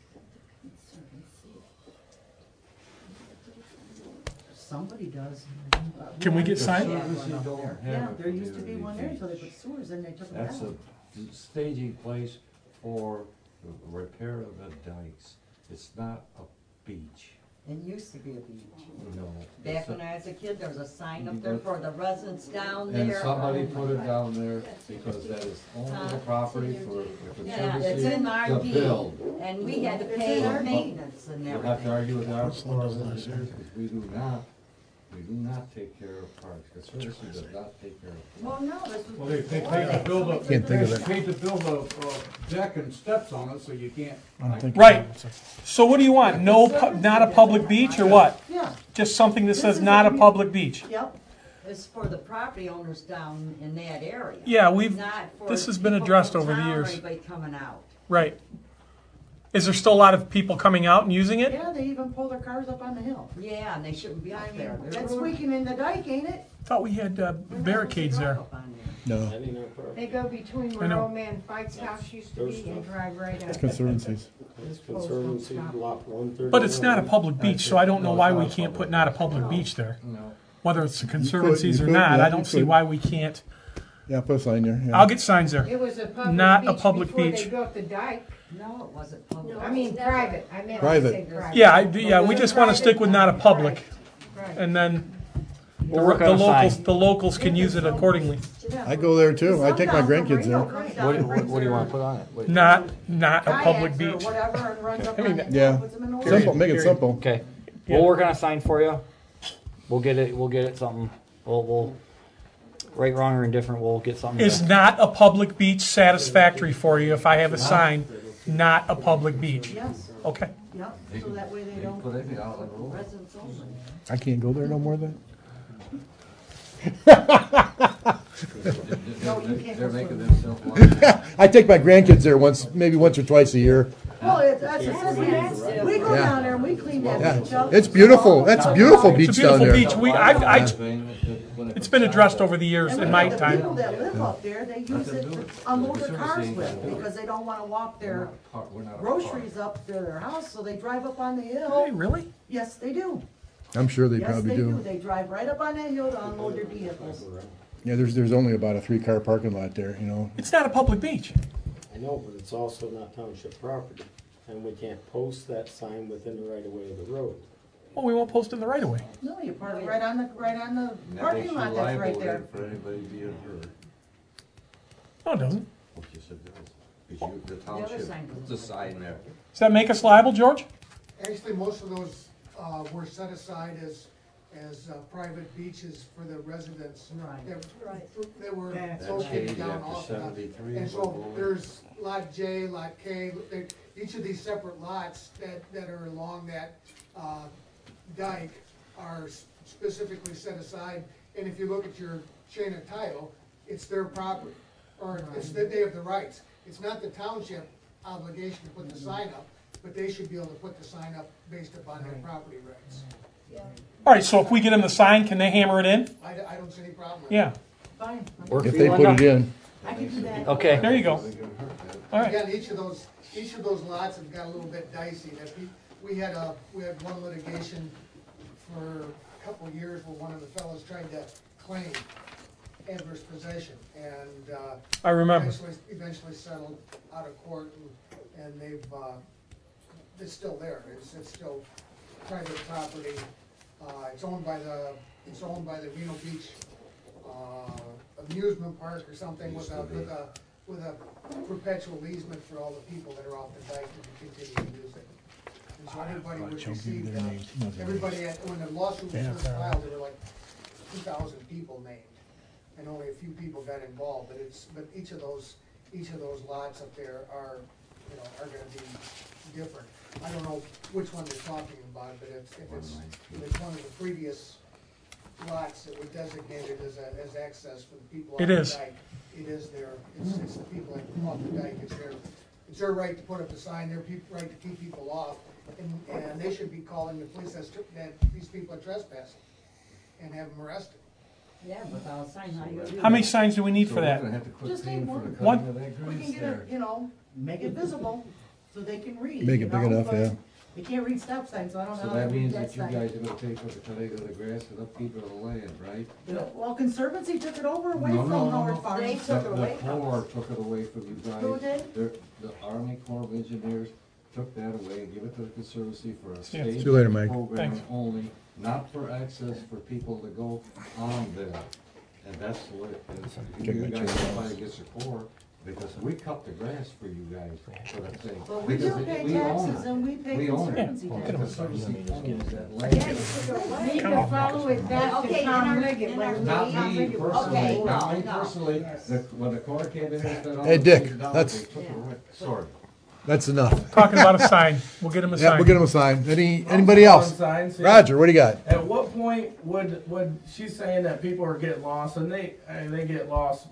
Somebody does. Uh, Can we get had signs? one up Services there. don't have Yeah, a there used to be community one there until they beach. put sewers in, they took them That's down. a staging place for the repair of the dikes. It's not a beach. It used to be a beach. No. Back It's a- when I was a kid, there was a sign You up there go- for the residents down And there. somebody Oh, put my it God. down there because that is only the Huh? property for, if it's Yeah, it's servicing in our the deed, build. and we had to It's pay in our deed. maintenance and You'll have to argue with our What's Linda's last because we do not, we do not take care of parks. The services does not take care of. Well, no, this was. Well, they, they before paid to that. build a, Somebody Can't think of they it. paid to build a, a deck and steps on it, so you can't. I'm thinking- Right. So what do you want? No, pu- not a public beach or what? Yeah, Just something that This says is not a a commu- public beach. yep. It's for the property owners down in that area. Yeah, we've, Not for this has been people addressed from over the town or years. Anybody coming out. Right. Is there still a lot of people coming out and using it? Yeah, they even pull their cars up on the hill. Yeah, and they shouldn't be I out mean, there. They're that's ruining- squeaking in the dike, ain't it? Thought we had uh, barricades there. Up on there. No. That ain't our property. They go between I where know. old man Fike's house used to be and drive right up. It's conservancies. It's Conservancy lot one thirty. But it's not a public beach, so I don't know why we can't put not a public beach there. No. Whether it's the conservancies you or could, not, yeah, I don't you see could. why we can't. Yeah, put a sign there. Yeah. I'll get signs there. It was a public Not a beach public before beach. they built the dike. No, it wasn't public. I mean, private. I meant to Private. say private. Yeah, I, yeah, we just want to stick with not a public, Right. and then the, We'll work the on a locals, sign. the locals can use it accordingly. I go there too. I take my grandkids there. What, what, what do you want to put on it? What- Not, not a public Kayaks or beach. whatever and runs up I mean, on the hill, Yeah. puts them in the water. Simple, make it simple. Okay, we'll work on a sign for you. We'll get it, we'll get it something, we'll, we'll, right, wrong, or indifferent, we'll get something. Is to- not a public beach satisfactory for you if I have a sign, not a public beach? Yes, Okay. yep, so that way they They don't. put anything out on the road. Residents only. I can't go there no more then. No, you can't They're go making swimming. themselves. I take my grandkids there once, maybe once or twice a year. Well, it's, that's, that's, we go Yeah. down there and we clean that Yeah. beach up. It's beautiful. That's a beautiful It's a beach down beautiful there. beach. We, I've, I, When it it's been addressed over the years And in we my have the people time. that live up there, they use it to unload their cars with, We're not because they don't wanna walk their We're not a park. groceries up to their house, so they drive up on the Hey, hill. really? Yes, they do. I'm sure they Yes, probably they do. do. They drive right up on that hill to unload their vehicles. Yeah, there's, there's only about a three-car parking lot there, you know. It's not a public beach. I know, but it's also not township property, and we can't post that sign within the right of way of the road. Well, we won't post in the right of way. No, you park right on the, right on the And that makes parking you lot that's right liable there. then for anybody being hurt. No, it doesn't. Oh, yes, it does. Because you, the township, sign puts a sign there. Does that make us liable, George? Actually, most of those, uh, were set aside as, as, uh, private beaches for the residents. Right. That, Right. that were That's That located changed down after off of that. seventy-three. And so there's lot J, lot K, they- each of these separate lots that, that are along that, uh, dike are specifically set aside. And if you look at your chain of title, it's their property, or it's that they have the rights. It's not the township obligation to put the sign up, but they should be able to put the sign up based upon their property rights. Yeah. All right, so if we get them the sign, can they hammer it in? I, I don't see any problem with Yeah. Fine. Work If for they you, put it Linda? in. I can do that. Okay. There you go. All right. Again, each of those, each of those lots have got a little bit dicey. That we, we had a, we had one litigation for a couple of years where one of the fellows tried to claim adverse possession, and, uh. I remember. Eventually, eventually settled out of court, and, and they've, uh, it's still there. It's, it's still private property. Uh, it's owned by the, it's owned by the Reno Beach, uh, amusement park or something with a, with a, with a perpetual easement for all the people that are off the dike to continue to use it. And so everybody would receive, uh, everybody, at- when the lawsuit was first filed, there were like two thousand people named. And only a few people got involved, but it's, but each of those, each of those lots up there are, you know, are gonna be different. I don't know which one they're talking about, but if, if it's, if it's one of the previous lots that were designated as a, as access for the people off It the is. dike, it is their, it's, it's the people that off the dike, it's their, it's their right to put up a sign, their peop right to keep people off, and, and they should be calling the police as to, that these people are trespassing, and have them arrested. Yeah, without a sign, how you gonna do How many that? signs do we need So for we're that? gonna have to quit Just paying need for the one. cutting of that We can grass get there. it, you know, make it visible so they can read. Make you it big know, enough, but yeah. They can't read stop signs, so I don't know So how that to read means that that you sign. guys are gonna pay for the cutting of the grass and upkeep of the land, right? You know, well, Conservancy took it over away No, from no, no, Howard no. Farms. They The, took it the away from Corps us. took it away from you guys. Who did? They're- The Army Corps of Engineers took that away and gave it to the Conservancy for a Yeah. state See you later, Mike. program Thanks. only, not for access for people to go on there. And that's the way, and Take you my guys chair. fight against the Corps, because we cut the grass for you guys for that thing. But we Because do it- pay we own taxes it. and we pay We own it. Conservancy The taxes. Conservancy owns that Yeah, land. you took it away. Need to follow it back Okay, to in Tom our- Liggett. in our- when Not Tom me Liggett was personally, Okay, born. not me no, no. personally, the, when the Corps came in and said all Hey, the Dick, things down, that's- they took it away. Sorry. That's enough. Talking about a sign. We'll get them a Yeah, sign. we'll get them a sign. Any, anybody Also on else? signs, yeah. Roger, what do you got? At what point would, would, she's saying that people are getting lost, and they, and they get lost,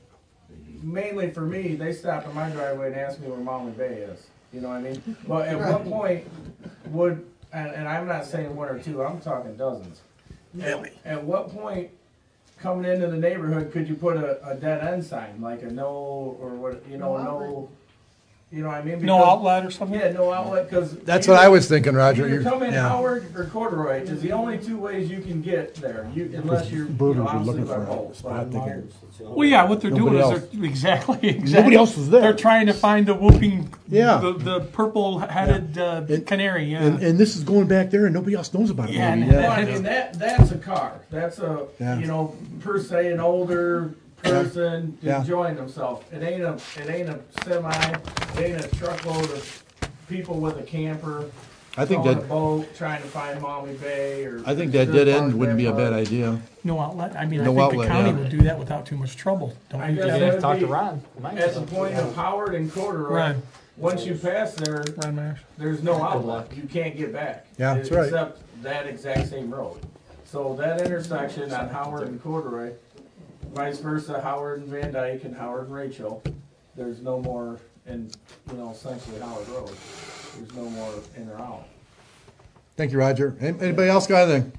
mainly for me, they stop in my driveway and ask me where Maumee Bay is, you know what I mean? But at what point would, and, and I'm not saying one or two, I'm talking dozens. At, at what point, coming into the neighborhood, could you put a, a dead end sign, like a no, or what, you know, No no, you know what I mean? No Because- outlet or something? Yeah, no outlet, cause. That's what I was thinking, Roger. Either You're- come in yeah. Howard or Corduroy is the only two ways you can get there, you, unless you're, you Burgers know, are obviously looking by for a boat. spot but- they can. Well, yeah, what they're doing Nobody is they're, exactly, exactly. Nobody else was there. They're trying to find the whooping, Yeah. the, the purple-headed uh, And- canary, yeah. And, and this is going back there and nobody else knows about it. Yeah, maybe. and- Well, I mean, that, that's a car, that's a, Yeah. you know, per se, an older person Yeah. enjoying themselves. It ain't a, it ain't a semi, it ain't a truckload of people with a camper. I think towing that- a boat, trying to find Maumee Bay or. I think that Sure dead Park end wouldn't be a bad Park. idea. No outlet. I mean, I No think outlet, the county yeah. will do that without too much trouble. Don't I you, guess Kevin? that would Talk to be Ron. Mike. At the point of Howard and Corduroy, Ron. once you pass there, Ron Myers. there's no outlet. You can't get back. Yeah, that's right. Except that exact same road. So that intersection on Howard and Corduroy, vice versa, Howard and Van Dyke and Howard and Rachel, there's no more and, you know, essentially Howard Road. There's no more in or out. Thank you, Roger. An- Anybody else got anything?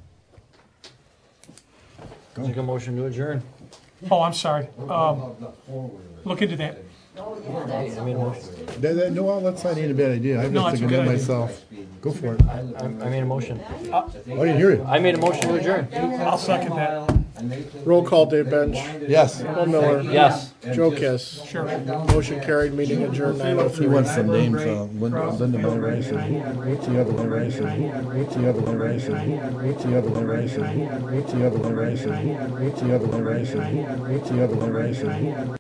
Make a motion to adjourn. Oh, I'm sorry. Um, look into that. Hey, I made a motion. That, that, no, that's not even a bad idea. I'm No, just it's a thinking good that idea. myself. Go for it. I, I made a motion. I didn't hear you. I made a motion to adjourn. I'll second that. Roll call, Dave Bench. Yes. Bill Miller. Yes. Joe Kiss. Sure. Motion carried, meeting adjourned nine oh He three. wants some names, uh, Linda, Linda Miller Rice, what's the other one, Rice, what's the other one, Rice, what's the other one, Rice, what's the other one, Rice, what's the other one, Rice, what's the other one, Rice.